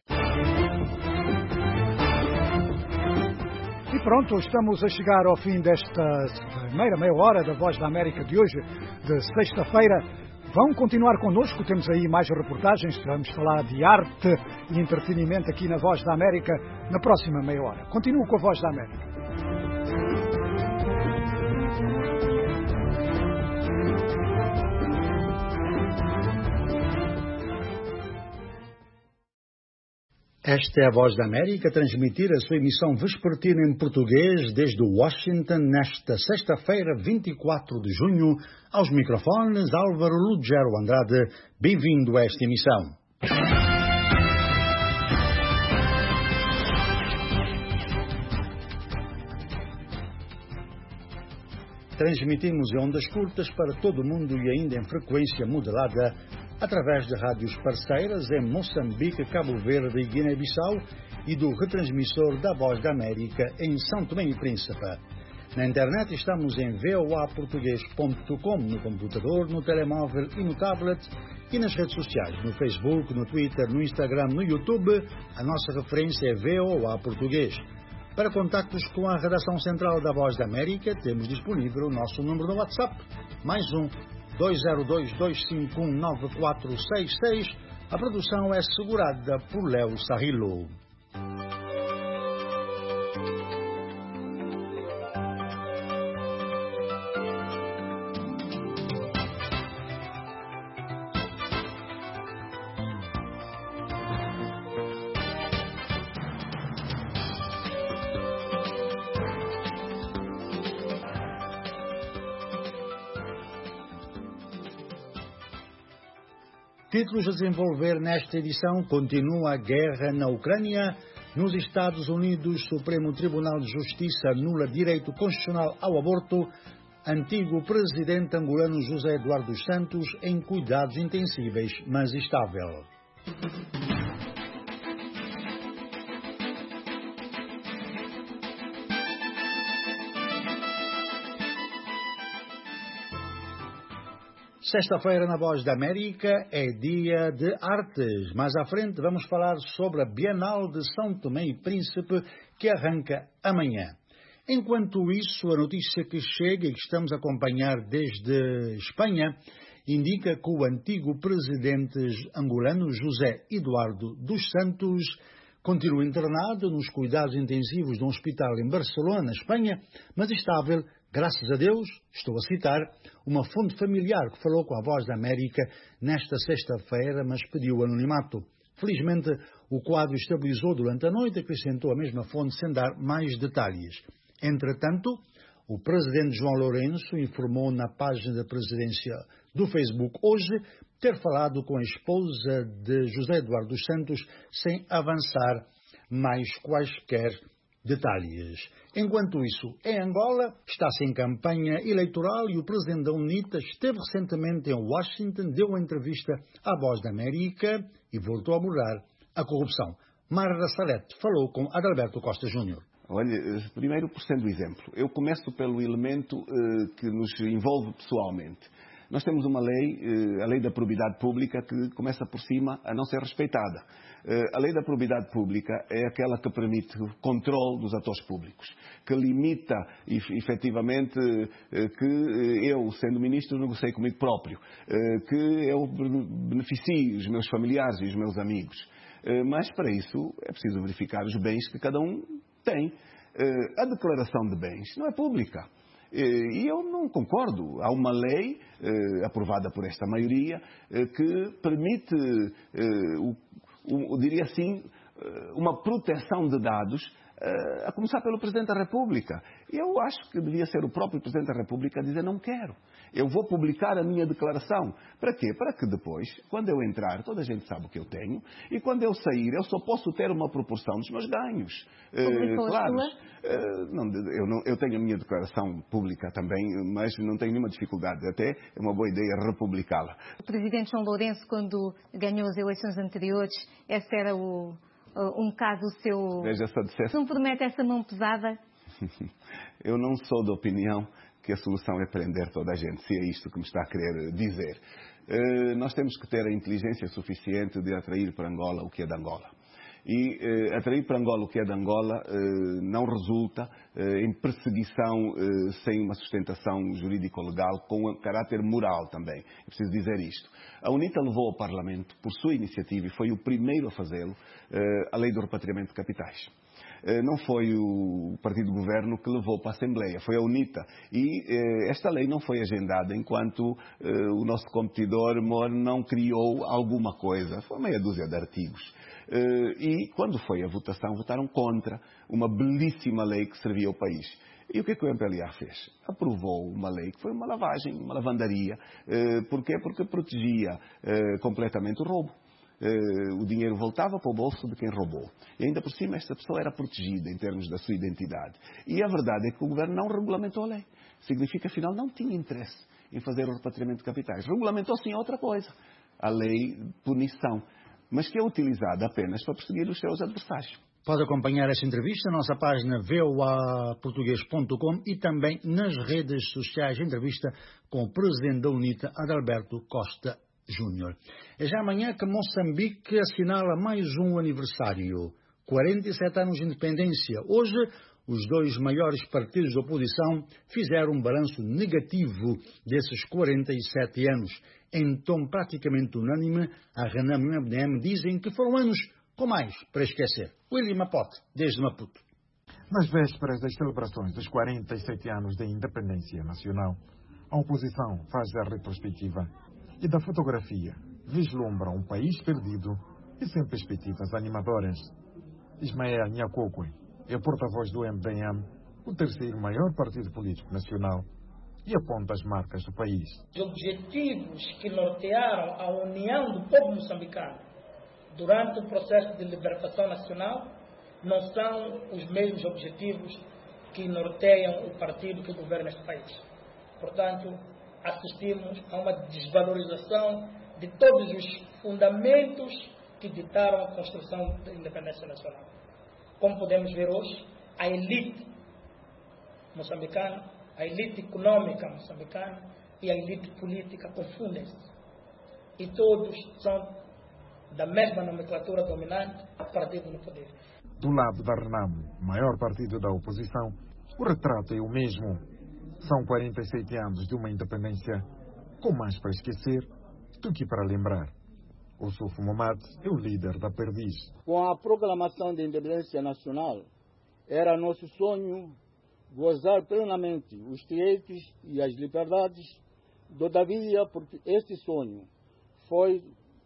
E pronto, estamos a chegar ao fim desta primeira meia hora da Voz da América de hoje, de sexta-feira, Vão continuar connosco, temos aí mais reportagens, vamos falar de arte e entretenimento aqui na Voz da América na próxima meia hora. Continuo com a Voz da América. Esta é a Voz da América, a transmitir a sua emissão vespertina em português desde Washington, nesta sexta-feira, vinte e quatro de junho. Aos microfones, Álvaro Lugero Andrade. Bem-vindo a esta emissão. Transmitimos em ondas curtas para todo o mundo e ainda em frequência modulada através de rádios parceiras em Moçambique, Cabo Verde e Guiné-Bissau e do retransmissor da Voz da América em São Tomé e Príncipe. Na internet estamos em voa português ponto com, no computador, no telemóvel e no tablet, e nas redes sociais, no Facebook, no Twitter, no Instagram, no YouTube. A nossa referência é voa português. Para contactos com a redação central da Voz da América, temos disponível o nosso número no WhatsApp, mais um dois zero dois, dois cinco um, nove quatro seis seis. A produção é assegurada por Léo Sarrilo. Títulos a desenvolver nesta edição: continua a guerra na Ucrânia. Nos Estados Unidos, Supremo Tribunal de Justiça anula direito constitucional ao aborto. Antigo presidente angolano José Eduardo dos Santos em cuidados intensíveis, mas estável. Sexta-feira na Voz da América é dia de artes. Mais à frente vamos falar sobre a Bienal de São Tomé e Príncipe, que arranca amanhã. Enquanto isso, a notícia que chega e que estamos a acompanhar desde Espanha indica que o antigo presidente angolano José Eduardo dos Santos continua internado nos cuidados intensivos de um hospital em Barcelona, Espanha, mas estável, graças a Deus, estou a citar, uma fonte familiar que falou com a Voz da América nesta sexta-feira, mas pediu anonimato. Felizmente, o quadro estabilizou durante a noite, acrescentou a mesma fonte sem dar mais detalhes. Entretanto, o presidente João Lourenço informou na página da presidência do Facebook hoje ter falado com a esposa de José Eduardo dos Santos sem avançar mais quaisquer detalhes. Enquanto isso, em Angola, está-se em campanha eleitoral e o presidente da UNITA esteve recentemente em Washington, deu uma entrevista à Voz da América e voltou a abordar a corrupção. Mara Salete falou com Adalberto Costa Júnior. Olha, primeiro por sendo exemplo, eu começo pelo elemento eh, que nos envolve pessoalmente. Nós temos uma lei, eh, a lei da probidade pública, que começa por cima a não ser respeitada. Eh, a lei da probidade pública é aquela que permite o controle dos atores públicos, que limita efetivamente eh, que eu, sendo ministro, negociei comigo próprio, eh, que eu beneficie os meus familiares e os meus amigos. Eh, mas para isso é preciso verificar os bens que cada um tem. Eh, a declaração de bens não é pública. E eu não concordo. Há uma lei eh, aprovada por esta maioria eh, que permite, eh, o, o, diria assim, uma proteção de dados, eh, a começar pelo Presidente da República. Eu acho que devia ser o próprio Presidente da República a dizer: não quero. Eu vou publicar a minha declaração. Para quê? Para que depois, quando eu entrar, toda a gente sabe o que eu tenho, e quando eu sair, eu só posso ter uma proporção dos meus ganhos. Publicou uh, claro, a sua? Uh, não, eu, não, eu tenho a minha declaração pública também, mas não tenho nenhuma dificuldade. Até é uma boa ideia republicá-la. O presidente João Lourenço, quando ganhou as eleições anteriores, esse era o, um caso seu... Veja, se dissesse... Não promete essa mão pesada? Eu não sou da opinião que a solução é prender toda a gente, se é isto que me está a querer dizer. Uh, nós temos que ter a inteligência suficiente de atrair para Angola o que é de Angola. E eh, atrair para Angola o que é de Angola eh, não resulta eh, em perseguição eh, sem uma sustentação jurídico-legal, com um caráter moral também. É preciso dizer isto. A UNITA levou ao Parlamento, por sua iniciativa, e foi o primeiro a fazê-lo, eh, a lei do repatriamento de capitais. Não foi o partido do governo que levou para a Assembleia, foi a UNITA. E eh, esta lei não foi agendada enquanto eh, o nosso competidor Mor não criou alguma coisa. Foi meia dúzia de artigos. Eh, e quando foi a votação, votaram contra uma belíssima lei que servia ao país. E o que é que o M P L A fez? Aprovou uma lei que foi uma lavagem, uma lavandaria. Eh, porquê? Porque protegia eh, completamente o roubo. Uh, o dinheiro voltava para o bolso de quem roubou. E ainda por cima esta pessoa era protegida em termos da sua identidade. E a verdade é que o governo não regulamentou a lei. Significa, afinal, não tinha interesse em fazer o repatriamento de capitais. Regulamentou sim outra coisa, a lei de punição, mas que é utilizada apenas para perseguir os seus adversários. Pode acompanhar esta entrevista na nossa página v o a português ponto com e também nas redes sociais. Entrevista com o presidente da UNITA, Adalberto Costa Júnior. É já amanhã que Moçambique assinala mais um aniversário. quarenta e sete anos de independência. Hoje, os dois maiores partidos de oposição fizeram um balanço negativo desses quarenta e sete anos. Em tom praticamente unânime, a Renam e o M D M dizem que foram anos com mais para esquecer. William Mapote, desde Maputo. Nas vésperas das celebrações dos quarenta e sete anos da independência nacional, a oposição faz a retrospectiva e da fotografia vislumbra um país perdido e sem perspectivas animadoras. Ismael Nhakokwe é porta-voz do M D M, o terceiro maior partido político nacional, e aponta as marcas do país. Os objetivos que nortearam a união do povo moçambicano durante o processo de libertação nacional não são os mesmos objetivos que norteiam o partido que governa este país. Portanto, assistimos a uma desvalorização de todos os fundamentos que ditaram a construção da independência nacional. Como podemos ver hoje, a elite moçambicana, a elite econômica moçambicana e a elite política confundem-se. E todos são da mesma nomenclatura dominante, partido no poder. Do lado da Renamo, maior partido da oposição, o retrato é o mesmo. São quarenta e sete anos de uma independência com mais para esquecer do que para lembrar. O Sufo Momad é o líder da Perdiz. Com a proclamação da independência nacional, era nosso sonho gozar plenamente os direitos e as liberdades. Todavia, porque este sonho foi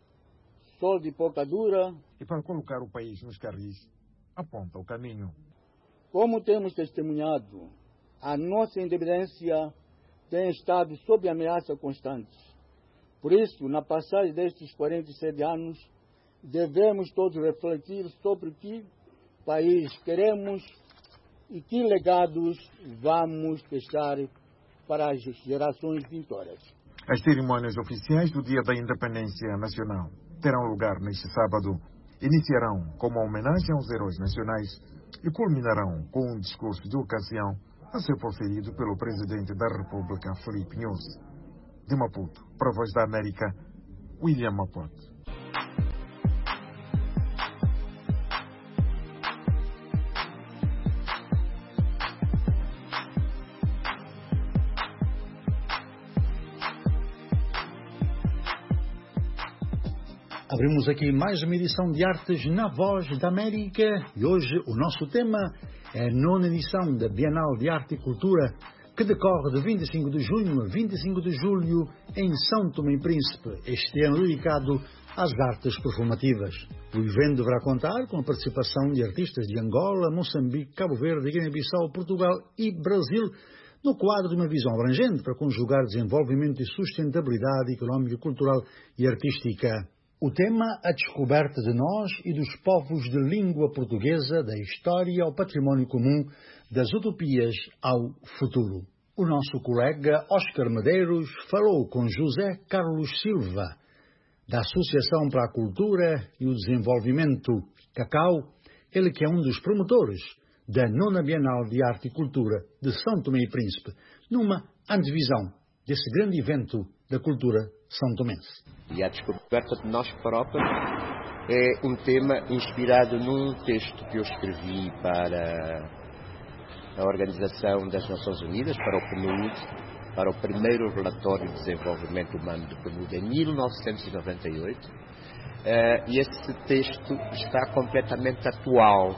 sol de pouca dura. E para colocar o país nos carris, aponta o caminho. Como temos testemunhado, a nossa independência tem estado sob ameaça constante. Por isso, na passagem destes quarenta e sete anos, devemos todos refletir sobre que país queremos e que legados vamos deixar para as gerações vindouras. As cerimônias oficiais do Dia da Independência Nacional terão lugar neste sábado. Iniciarão com uma homenagem aos heróis nacionais e culminarão com um discurso de ocasião a ser proferido pelo presidente da República, Filipe Nyusi. De Maputo, para a Voz da América, William Mapote. Abrimos aqui mais uma edição de Artes na Voz da América e hoje o nosso tema é a nona edição da Bienal de Arte e Cultura, que decorre de vinte e cinco de junho a vinte e cinco de julho em São Tomé e Príncipe, este ano dedicado às artes performativas. O evento deverá contar com a participação de artistas de Angola, Moçambique, Cabo Verde, Guiné-Bissau, Portugal e Brasil, no quadro de uma visão abrangente para conjugar desenvolvimento e sustentabilidade económica, cultural e artística. O tema, a descoberta de nós e dos povos de língua portuguesa, da história ao património comum, das utopias ao futuro. O nosso colega Oscar Medeiros falou com José Carlos Silva, da Associação para a Cultura e o Desenvolvimento, Cacau, ele que é um dos promotores da nona Bienal de Arte e Cultura de São Tomé e Príncipe, numa antevisão desse grande evento da cultura são tomense. E a descoberta de nós próprios É um tema inspirado num texto que eu escrevi para a Organização das Nações Unidas, para o P N U D, para o primeiro relatório de desenvolvimento humano do P N U D em mil novecentos e noventa e oito. Uh, e esse texto está completamente atual.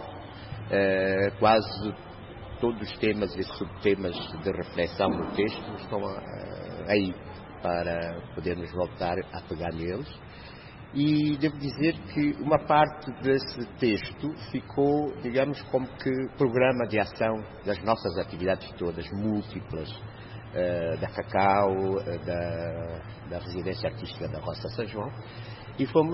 Uh, quase todos os temas e subtemas de reflexão no texto estão uh, aí para podermos voltar a pegar neles. E devo dizer que uma parte desse texto ficou, digamos, como que programa de ação das nossas atividades todas, múltiplas, uh, da Cacau, uh, da, da Residência Artística da Roça São João, e fomos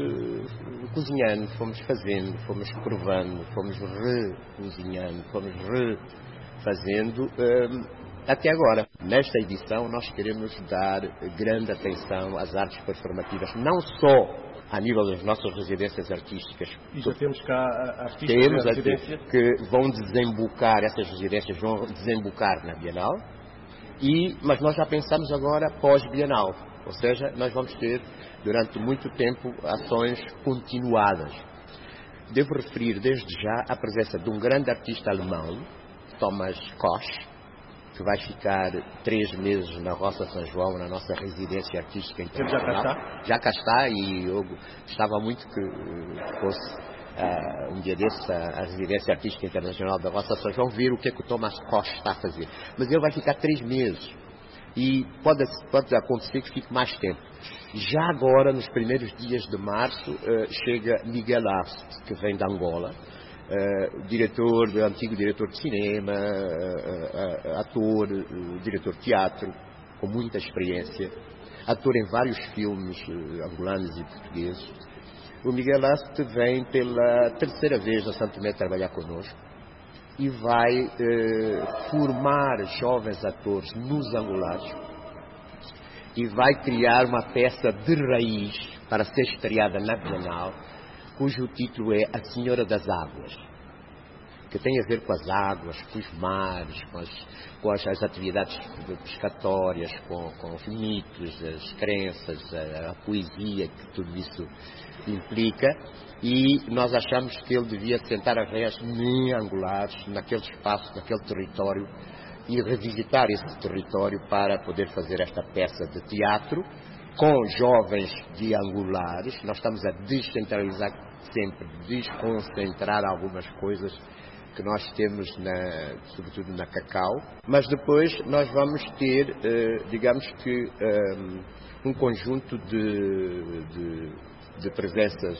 uh, cozinhando, fomos fazendo, fomos provando, fomos recozinhando, fomos refazendo uh, até agora. Nesta edição nós queremos dar grande atenção às artes performativas, não só a nível das nossas residências artísticas. E já temos cá artistas temos na residência que vão desembocar, essas residências vão desembocar na Bienal, e, mas nós já pensamos agora pós-Bienal, ou seja, nós vamos ter durante muito tempo ações continuadas. Devo referir desde já a presença de um grande artista alemão, Thomas Koch, que vai ficar três meses na Roça São João, na nossa residência artística internacional. Já cá está? Já cá está, e eu gostava muito que fosse uh, um dia desses a, a residência artística internacional da Roça São João, ver o que é que o Thomas Koch está a fazer. Mas ele vai ficar três meses, e pode, pode acontecer que fique mais tempo. Já agora, nos primeiros dias de março, uh, chega Miguel Ast, que vem de Angola, Uh, diretor, antigo diretor de cinema, uh, uh, ator, uh, diretor de teatro, com muita experiência, ator em vários filmes uh, angolanos e portugueses. O Miguel Ast vem pela terceira vez a Santo Tomé trabalhar connosco e vai uh, formar jovens atores nos angolanos e vai criar uma peça de raiz para ser estreada na Bienal, cujo título é A Senhora das Águas, que tem a ver com as águas, com os mares, com as, com as, as atividades pescatórias, com, com os mitos, as crenças, a, a poesia que tudo isso implica, e nós achamos que ele devia sentar as réis nem angulares naquele espaço, naquele território, e revisitar esse território para poder fazer esta peça de teatro, com jovens de angulares. Nós estamos a descentralizar sempre, desconcentrar algumas coisas que nós temos, na, sobretudo na Cacau, mas depois nós vamos ter, eh, digamos que, um, um conjunto de, de, de presenças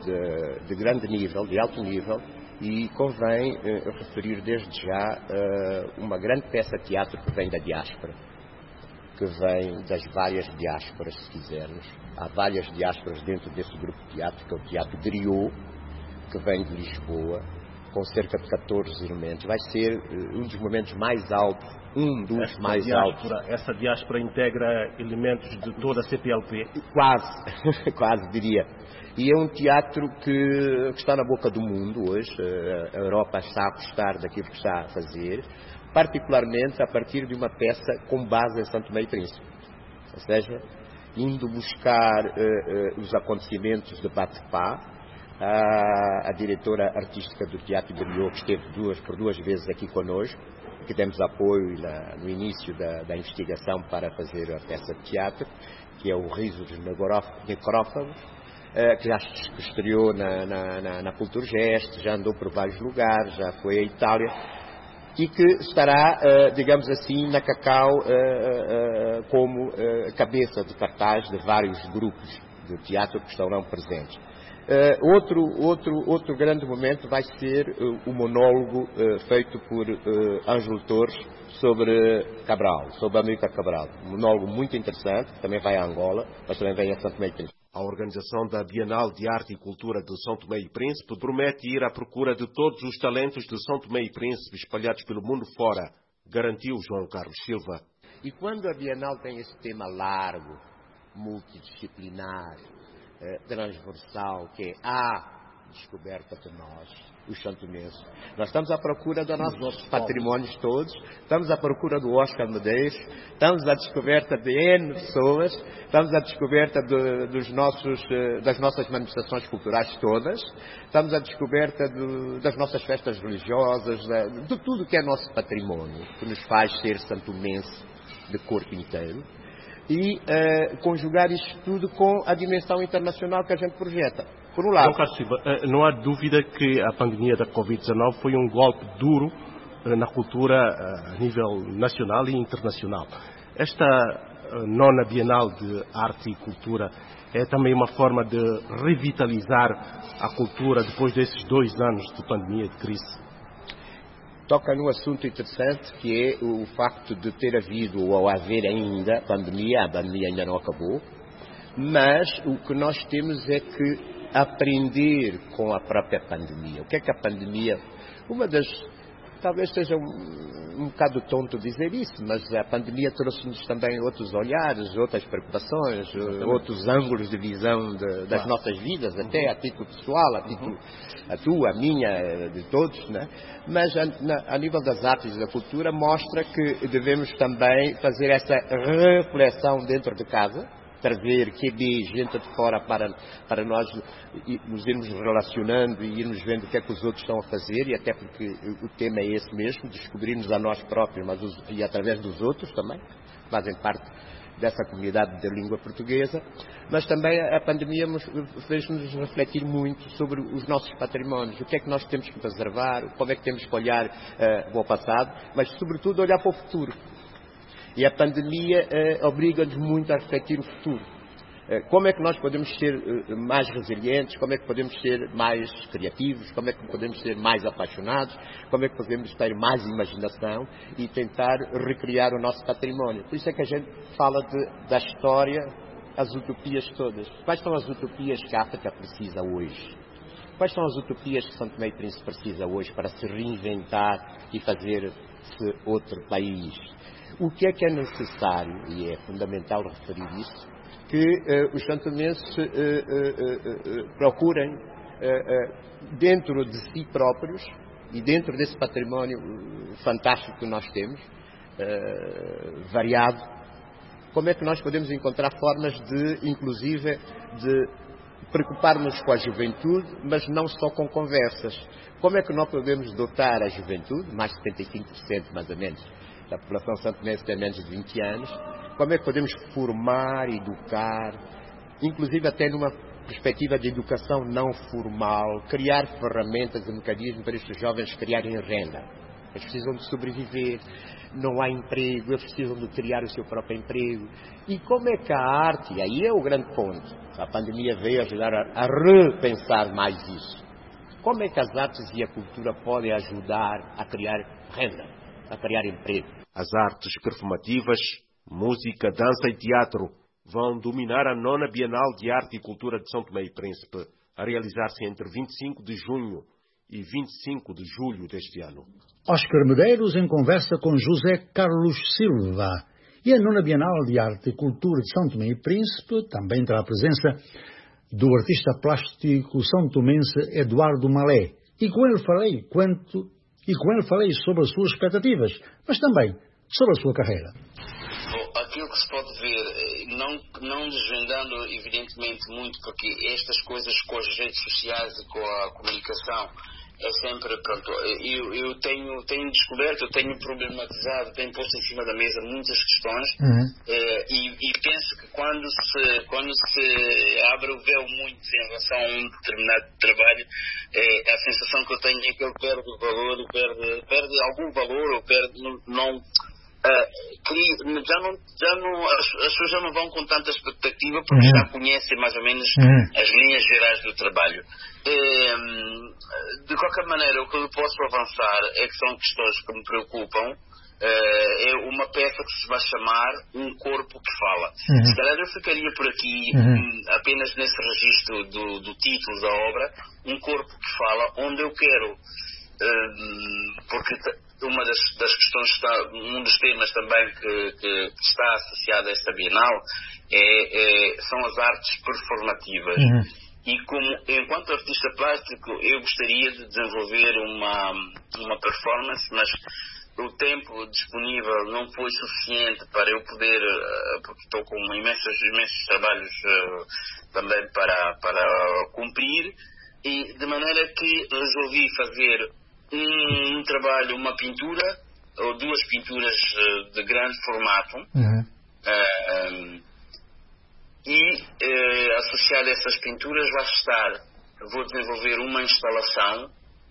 de, de grande nível, de alto nível, e convém eh, referir desde já eh, uma grande peça de teatro que vem da diáspora, que vem das várias diásporas, se quisermos. Há várias diásporas dentro desse grupo de teatro, que é o Teatro Griot, que vem de Lisboa, com cerca de catorze elementos. Vai ser uh, um dos momentos mais altos, um dos essa mais diáspora, altos. Essa diáspora integra elementos de toda a C P L P? Quase, quase diria. E é um teatro que, que está na boca do mundo hoje. A Europa está a apostar daquilo que está a fazer, particularmente a partir de uma peça com base em Santo Tomé e Príncipe. Ou seja, indo buscar uh, uh, os acontecimentos de Batepá. A, a diretora artística do Teatro Griot, que esteve duas, por duas vezes aqui connosco, que demos apoio na, no início da, da investigação para fazer a peça de teatro, que é o Riso dos Necrófagos, uh, que já estreou na, na, na, na Culturgest, já andou por vários lugares, já foi à Itália, e que estará, uh, digamos assim, na Cacau uh, uh, como uh, cabeça de cartaz de vários grupos de teatro que estarão presentes. Uh, outro, outro, outro grande momento vai ser uh, o monólogo uh, feito por uh, Ângelo Torres sobre Cabral, sobre Amílcar Cabral. Um monólogo muito interessante, que também vai a Angola, mas também vem a São Tomé e Príncipe. A organização da Bienal de Arte e Cultura de São Tomé e Príncipe promete ir à procura de todos os talentos de São Tomé e Príncipe espalhados pelo mundo fora, garantiu João Carlos Silva. E quando a Bienal tem esse tema largo, multidisciplinar, transversal, que é há descoberta de nós, os santomenses. Nós estamos à procura dos nossos patrimónios todos, estamos à procura do Oscar Medeiros, estamos à descoberta de N pessoas, estamos à descoberta de, dos nossos, das nossas manifestações culturais todas, estamos à descoberta de, das nossas festas religiosas, de, de tudo que é nosso património, que nos faz ser santomense de corpo inteiro, e uh, conjugar isto tudo com a dimensão internacional que a gente projeta. Por um lado. Silva, não há dúvida que a pandemia da covid dezenove foi um golpe duro na cultura a nível nacional e internacional. Esta nona Bienal de Arte e Cultura é também uma forma de revitalizar a cultura depois desses dois anos de pandemia, de crise. Toca num assunto interessante, que é o facto de ter havido ou haver ainda pandemia. A pandemia ainda não acabou, mas o que nós temos é que aprender com a própria pandemia. O que é que a pandemia... Uma das... Talvez seja um, um bocado tonto dizer isso, mas a pandemia trouxe-nos também outros olhares, outras preocupações, outros ângulos de visão de, das claro. nossas vidas, até a título pessoal, a título uhum. a tua, a minha, de todos, né? Mas a, na, a nível das artes e da cultura mostra que devemos também fazer essa reflexão dentro de casa, trazer que de gente de fora para, para nós nos irmos relacionando e irmos vendo o que é que os outros estão a fazer, e até porque o tema é esse mesmo, descobrirmos a nós próprios, mas os, e através dos outros também, que fazem parte dessa comunidade da língua portuguesa. Mas também a pandemia fez-nos refletir muito sobre os nossos patrimónios, o que é que nós temos que preservar, como é que temos que olhar uh, para o passado, mas sobretudo olhar para o futuro. E a pandemia eh, obriga-nos muito a refletir o futuro. Eh, como é que nós podemos ser eh, mais resilientes, como é que podemos ser mais criativos, como é que podemos ser mais apaixonados, como é que podemos ter mais imaginação e tentar recriar o nosso património. Por isso é que a gente fala de, da história, as utopias todas. Quais são as utopias que a África precisa hoje? Quais são as utopias que São Tomé e Príncipe precisa hoje para se reinventar e fazer-se outro país? O que é que é necessário, e é fundamental referir isso, que uh, os santomenses uh, uh, uh, uh, procurem, uh, uh, dentro de si próprios e dentro desse património fantástico que nós temos, uh, variado, como é que nós podemos encontrar formas de, inclusive, de preocuparmos com a juventude, mas não só com conversas. Como é que nós podemos dotar a juventude, mais de setenta e cinco por cento mais ou menos, da população santomense tem menos de vinte anos, como é que podemos formar, educar, inclusive até numa perspectiva de educação não formal, criar ferramentas e mecanismos para estes jovens criarem renda. Eles precisam de sobreviver, não há emprego, eles precisam de criar o seu próprio emprego. E como é que a arte, e aí é o grande ponto, a pandemia veio ajudar a, a repensar mais isso. Como é que as artes e a cultura podem ajudar a criar renda, a criar emprego? As artes performativas, música, dança e teatro vão dominar a nona Bienal de Arte e Cultura de São Tomé e Príncipe, a realizar-se entre vinte e cinco de junho e vinte e cinco de julho deste ano. Oscar Medeiros em conversa com José Carlos Silva. E a nona Bienal de Arte e Cultura de São Tomé e Príncipe também terá a presença do artista plástico são-tomense Eduardo Malé. E com ele falei quanto... E com ele falei sobre as suas expectativas, mas também sobre a sua carreira. Bom, aquilo que se pode ver, não, não desvendando evidentemente muito, porque estas coisas com as redes sociais e com a comunicação é sempre, pronto, eu, eu tenho, tenho descoberto, eu tenho problematizado, tenho posto em cima da mesa muitas questões, uhum. eh, e, e penso que quando se, quando se abre o véu muito em relação a um determinado trabalho, eh, a sensação que eu tenho é que ele perde valor, perde, perde algum valor, ou perde, não... não Uh, cria, já não, já não, as, as pessoas já não vão com tanta expectativa porque uhum. já conhecem mais ou menos uhum. as linhas gerais do trabalho. Uh, de qualquer maneira, o que eu posso avançar é que são questões que me preocupam. Uh, é uma peça que se vai chamar Um Corpo que Fala. Uhum. Se calhar eu ficaria por aqui uhum. um, apenas nesse registro do, do título da obra, Um Corpo que Fala, onde eu quero, uh, porque uma das, das questões, está, um dos temas também que, que está associado a esta Bienal é, é, são as artes performativas. Uhum. E como, enquanto artista plástico, eu gostaria de desenvolver uma, uma performance, mas o tempo disponível não foi suficiente para eu poder, porque estou com imensos, imensos trabalhos também para, para cumprir, e de maneira que resolvi fazer um, um trabalho, uma pintura, ou duas pinturas de grande formato, uhum. uh, um, e uh, associado a essas pinturas vai estar, vou desenvolver uma instalação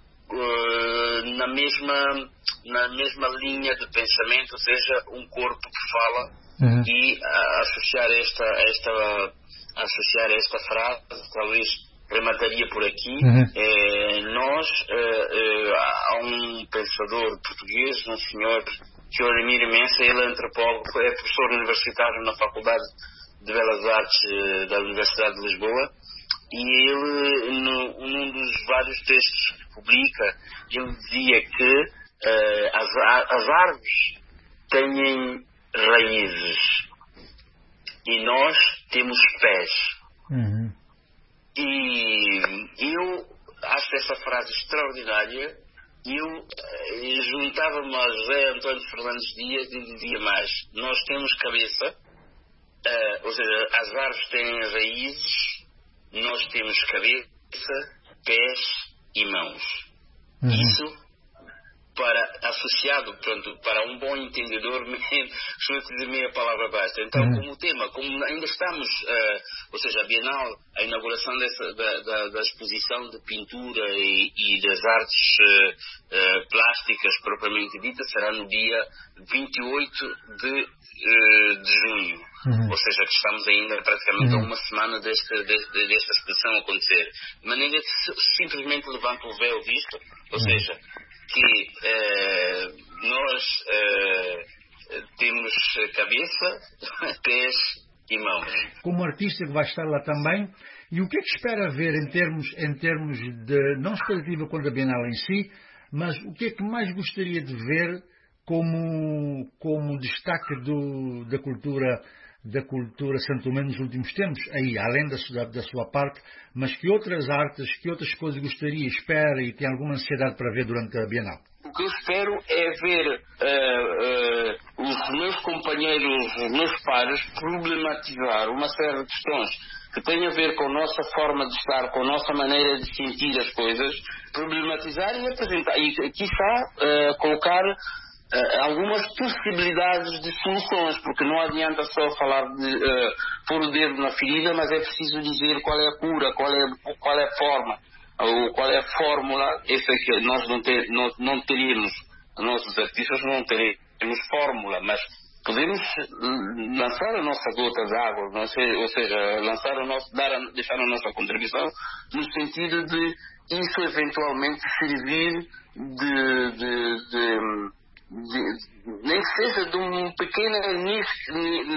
uh, na mesma na mesma linha de pensamento, ou seja, um corpo que fala, uhum. e uh, associar esta esta associar esta frase, talvez remataria por aqui. Uhum. É, nós, é, é, há um pensador português, um senhor que eu admiro imenso, ele é antropólogo, é professor universitário na Faculdade de Belas Artes da Universidade de Lisboa, e ele, no, num dos vários textos que publica, ele dizia que é, as, as árvores têm raízes e nós temos pés. Uhum. E eu acho essa frase extraordinária. Eu, eu juntava-me a José António Fernandes Dias e dizia mais: nós temos cabeça, uh, ou seja, as árvores têm raízes, nós temos cabeça, pés e mãos. Uhum. Isso, para, associado, pronto, para um bom entendedor, estou a dizer meia palavra basta. Então, uhum. como tema, como ainda estamos, uh, ou seja, a Bienal, a inauguração dessa, da, da, da exposição de pintura e, e das artes uh, uh, plásticas propriamente dita, será no dia vinte e oito de, uh, de junho. Uhum. Ou seja, que estamos ainda praticamente uhum. a uma semana desta, desta, desta exposição acontecer. De maneira que simplesmente levanta o véu visto, ou uhum. seja, que eh, nós eh, temos cabeça, pés e mãos. Como artista que vai estar lá também, e o que é que espera ver em termos, em termos de, não expectativa quanto a Bienal em si, mas o que é que mais gostaria de ver como, como destaque do, da cultura da cultura santomena nos últimos tempos, aí, além da sua, da sua parte, mas que outras artes, que outras coisas gostaria, espera e tem alguma ansiedade para ver durante a Bienal? O que eu espero é ver uh, uh, os meus companheiros, os meus pares, problematizar uma série de questões que têm a ver com a nossa forma de estar, com a nossa maneira de sentir as coisas, problematizar e apresentar, e quiçá uh, colocar Uh, algumas possibilidades de soluções, porque não adianta só falar de uh, pôr o dedo na ferida, mas é preciso dizer qual é a cura, qual é, qual é a forma, ou qual é a fórmula. Essa é que nós não, ter, não, não teríamos, nossos artistas não teremos fórmula, mas podemos lançar a nossa gota de água, não sei, ou seja, lançar o nosso, dar a, deixar a nossa contribuição no sentido de isso eventualmente servir de, de, de De, nem que seja de um pequeno nicho,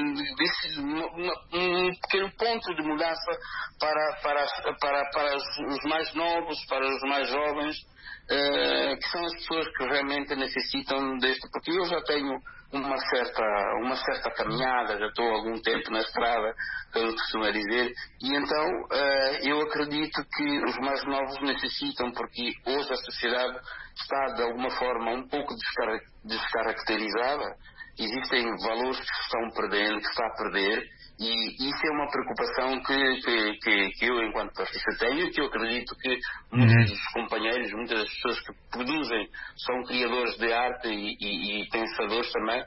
de, um pequeno ponto de mudança para, para, para, para os mais novos, para os mais jovens, uh, que são as pessoas que realmente necessitam deste, porque eu já tenho uma certa, uma certa caminhada, já estou há algum tempo na estrada, como costuma dizer, e então uh, eu acredito que os mais novos necessitam, porque hoje a sociedade está de alguma forma um pouco descaracterizada, existem valores que se estão perdendo, que se está a perder, e isso é uma preocupação que, que, que, que eu, enquanto artista, tenho, e que eu acredito que muitos uhum. dos companheiros, muitas das pessoas que produzem, são criadores de arte e, e, e pensadores também,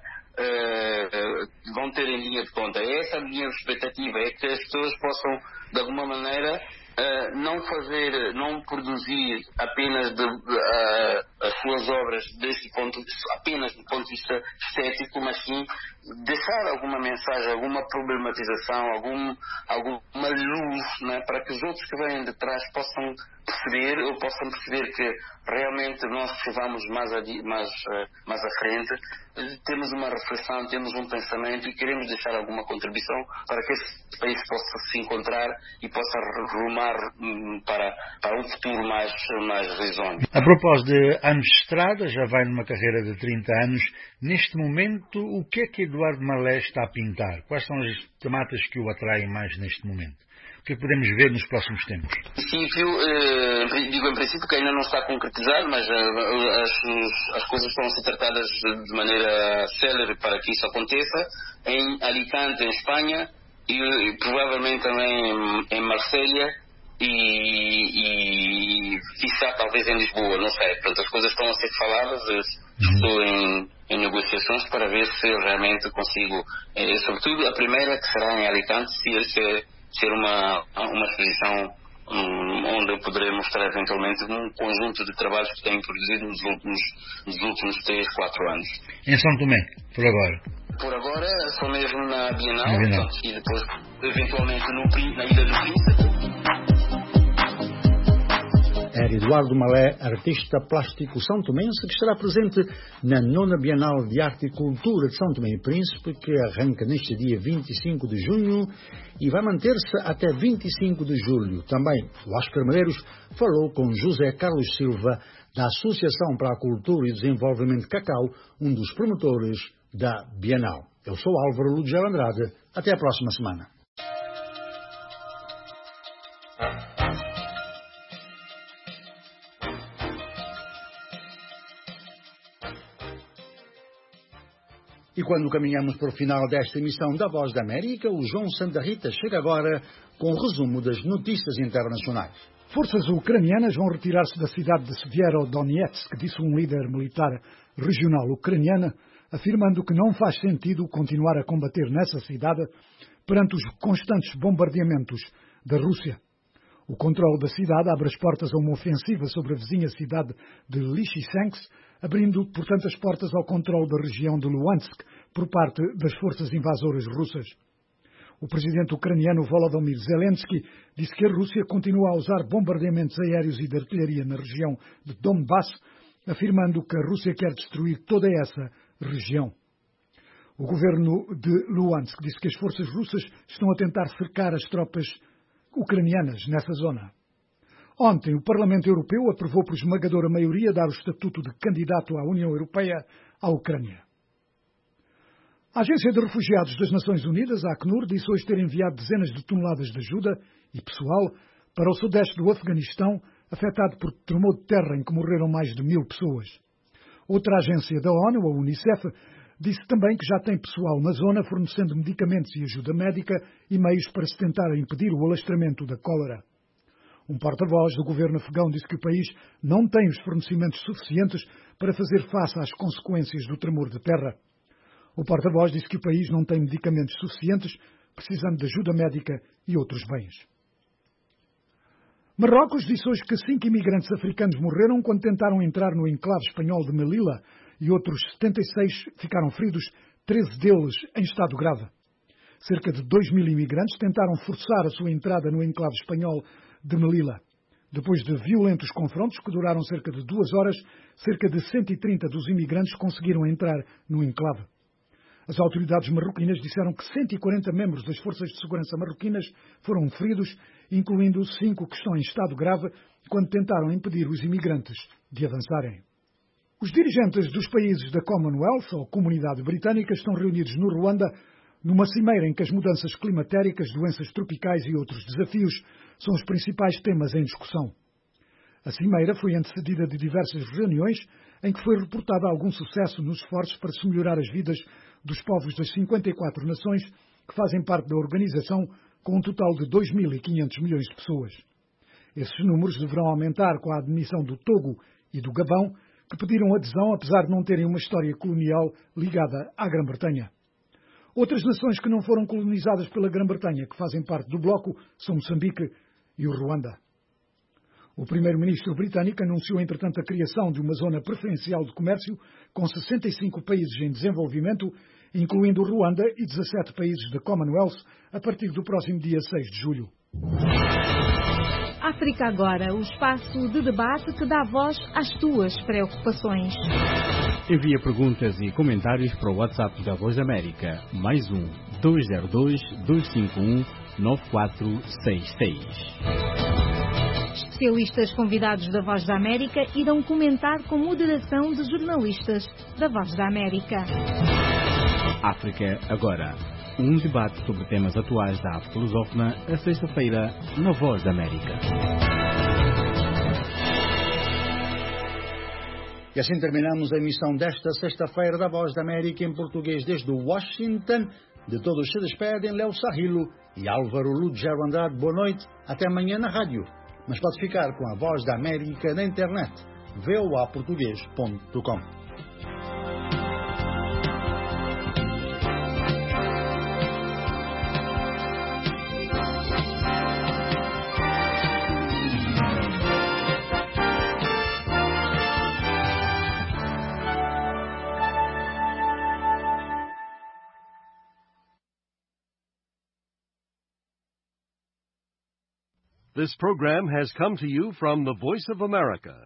uh, vão ter em linha de conta. Essa é a minha expectativa, é que as pessoas possam, de alguma maneira, Uh, não fazer, não produzir apenas de, uh, as suas obras desse ponto, apenas do ponto de vista estético, mas sim deixar alguma mensagem, alguma problematização, algum, alguma luz, né, para que os outros que vêm de trás possam perceber, ou possam perceber que realmente nós que vamos mais, adi- mais, uh, mais à frente, temos uma reflexão, temos um pensamento e queremos deixar alguma contribuição para que esse país possa se encontrar e possa rumar um, para, para um futuro mais, mais risonho. A propósito de anos de estrada, já vai numa carreira de trinta anos, neste momento, o que é que Eduardo Malé está a pintar? Quais são as temáticas que o atraem mais neste momento? O que é que podemos ver nos próximos tempos? Em princípio, eh, digo em princípio que ainda não está concretizado, mas eh, as, as coisas estão a ser tratadas de maneira célere para que isso aconteça. Em Alicante, em Espanha, e, e provavelmente também em, em Marselha e, e quiçá talvez em Lisboa, não sei. Portanto, as coisas estão a ser faladas, estou em, em negociações para ver se eu realmente consigo, eh, sobretudo a primeira, que será em Alicante, se ser, ser uma, uma exposição um, onde eu poderei mostrar eventualmente um conjunto de trabalhos que tenho produzido nos últimos, nos últimos três, quatro anos. Em São Tomé, por agora? Por agora, só mesmo na Bienal, na Bienal. Portanto, e depois, eventualmente, no, na Ilha do Príncipe. Era Eduardo Malé, artista plástico são-tomense, que estará presente na nona Bienal de Arte e Cultura de São Tomé e Príncipe, que arranca neste dia vinte e cinco de junho e vai manter-se até vinte e cinco de julho. Também o Oscar Medeiros falou com José Carlos Silva, da Associação para a Cultura e Desenvolvimento Cacau, um dos promotores da Bienal. Eu sou Álvaro Ludgel Andrade. Até a próxima semana. E quando caminhamos para o final desta emissão da Voz da América, o João Santa Rita chega agora com o resumo das notícias internacionais. Forças ucranianas vão retirar-se da cidade de Severodonetsk, disse um líder militar regional ucraniano, afirmando que não faz sentido continuar a combater nessa cidade perante os constantes bombardeamentos da Rússia. O controle da cidade abre as portas a uma ofensiva sobre a vizinha cidade de Lysychansk, abrindo, portanto, as portas ao controle da região de Luhansk por parte das forças invasoras russas. O presidente ucraniano Volodymyr Zelensky disse que a Rússia continua a usar bombardeamentos aéreos e de artilharia na região de Donbass, afirmando que a Rússia quer destruir toda essa região. O governo de Luhansk disse que as forças russas estão a tentar cercar as tropas ucranianas nessa zona. Ontem, o Parlamento Europeu aprovou por esmagadora maioria dar o estatuto de candidato à União Europeia à Ucrânia. A Agência de Refugiados das Nações Unidas, a Acnur, disse hoje ter enviado dezenas de toneladas de ajuda e pessoal para o sudeste do Afeganistão, afetado por tremor de terra em que morreram mais de mil pessoas. Outra agência da ONU, a Unicef, disse também que já tem pessoal na zona fornecendo medicamentos e ajuda médica e meios para se tentar impedir o alastramento da cólera. Um porta-voz do governo afegão disse que o país não tem os fornecimentos suficientes para fazer face às consequências do tremor de terra. O porta-voz disse que o país não tem medicamentos suficientes, precisando de ajuda médica e outros bens. Marrocos disse hoje que cinco imigrantes africanos morreram quando tentaram entrar no enclave espanhol de Melilla e outros setenta e seis ficaram feridos, treze deles em estado grave. Cerca de dois mil imigrantes tentaram forçar a sua entrada no enclave espanhol de Melilla. Depois de violentos confrontos que duraram cerca de duas horas, cerca de cento e trinta dos imigrantes conseguiram entrar no enclave. As autoridades marroquinas disseram que cento e quarenta membros das forças de segurança marroquinas foram feridos, incluindo cinco que estão em estado grave, quando tentaram impedir os imigrantes de avançarem. Os dirigentes dos países da Commonwealth, ou Comunidade Britânica, estão reunidos no Ruanda numa cimeira em que as mudanças climatéricas, doenças tropicais e outros desafios são os principais temas em discussão. A cimeira foi antecedida de diversas reuniões em que foi reportado algum sucesso nos esforços para se melhorar as vidas dos povos das cinquenta e quatro nações que fazem parte da organização, com um total de dois mil e quinhentos milhões de pessoas. Esses números deverão aumentar com a admissão do Togo e do Gabão, que pediram adesão apesar de não terem uma história colonial ligada à Grã-Bretanha. Outras nações que não foram colonizadas pela Grã-Bretanha, que fazem parte do bloco, são Moçambique e o Ruanda. O primeiro-ministro britânico anunciou, entretanto, a criação de uma zona preferencial de comércio com sessenta e cinco países em desenvolvimento, incluindo o Ruanda e dezassete países da Commonwealth, a partir do próximo dia seis de julho. África Agora, o espaço de debate que dá voz às tuas preocupações. Envia perguntas e comentários para o WhatsApp da Voz da América, mais um, dois zero dois, dois cinco um, nove quatro seis seis. Especialistas convidados da Voz da América irão comentar com moderação de jornalistas da Voz da América. África Agora. Um debate sobre temas atuais da arte lusófona, a sexta-feira, na Voz da América. E assim terminamos a emissão desta sexta-feira da Voz da América em português desde Washington. De todos se despedem Léo Sarrilo e Álvaro Lugero Andrade. Boa noite, até amanhã na rádio. Mas pode ficar com a Voz da América na internet, v o a português ponto com. This program has come to you from the Voice of America,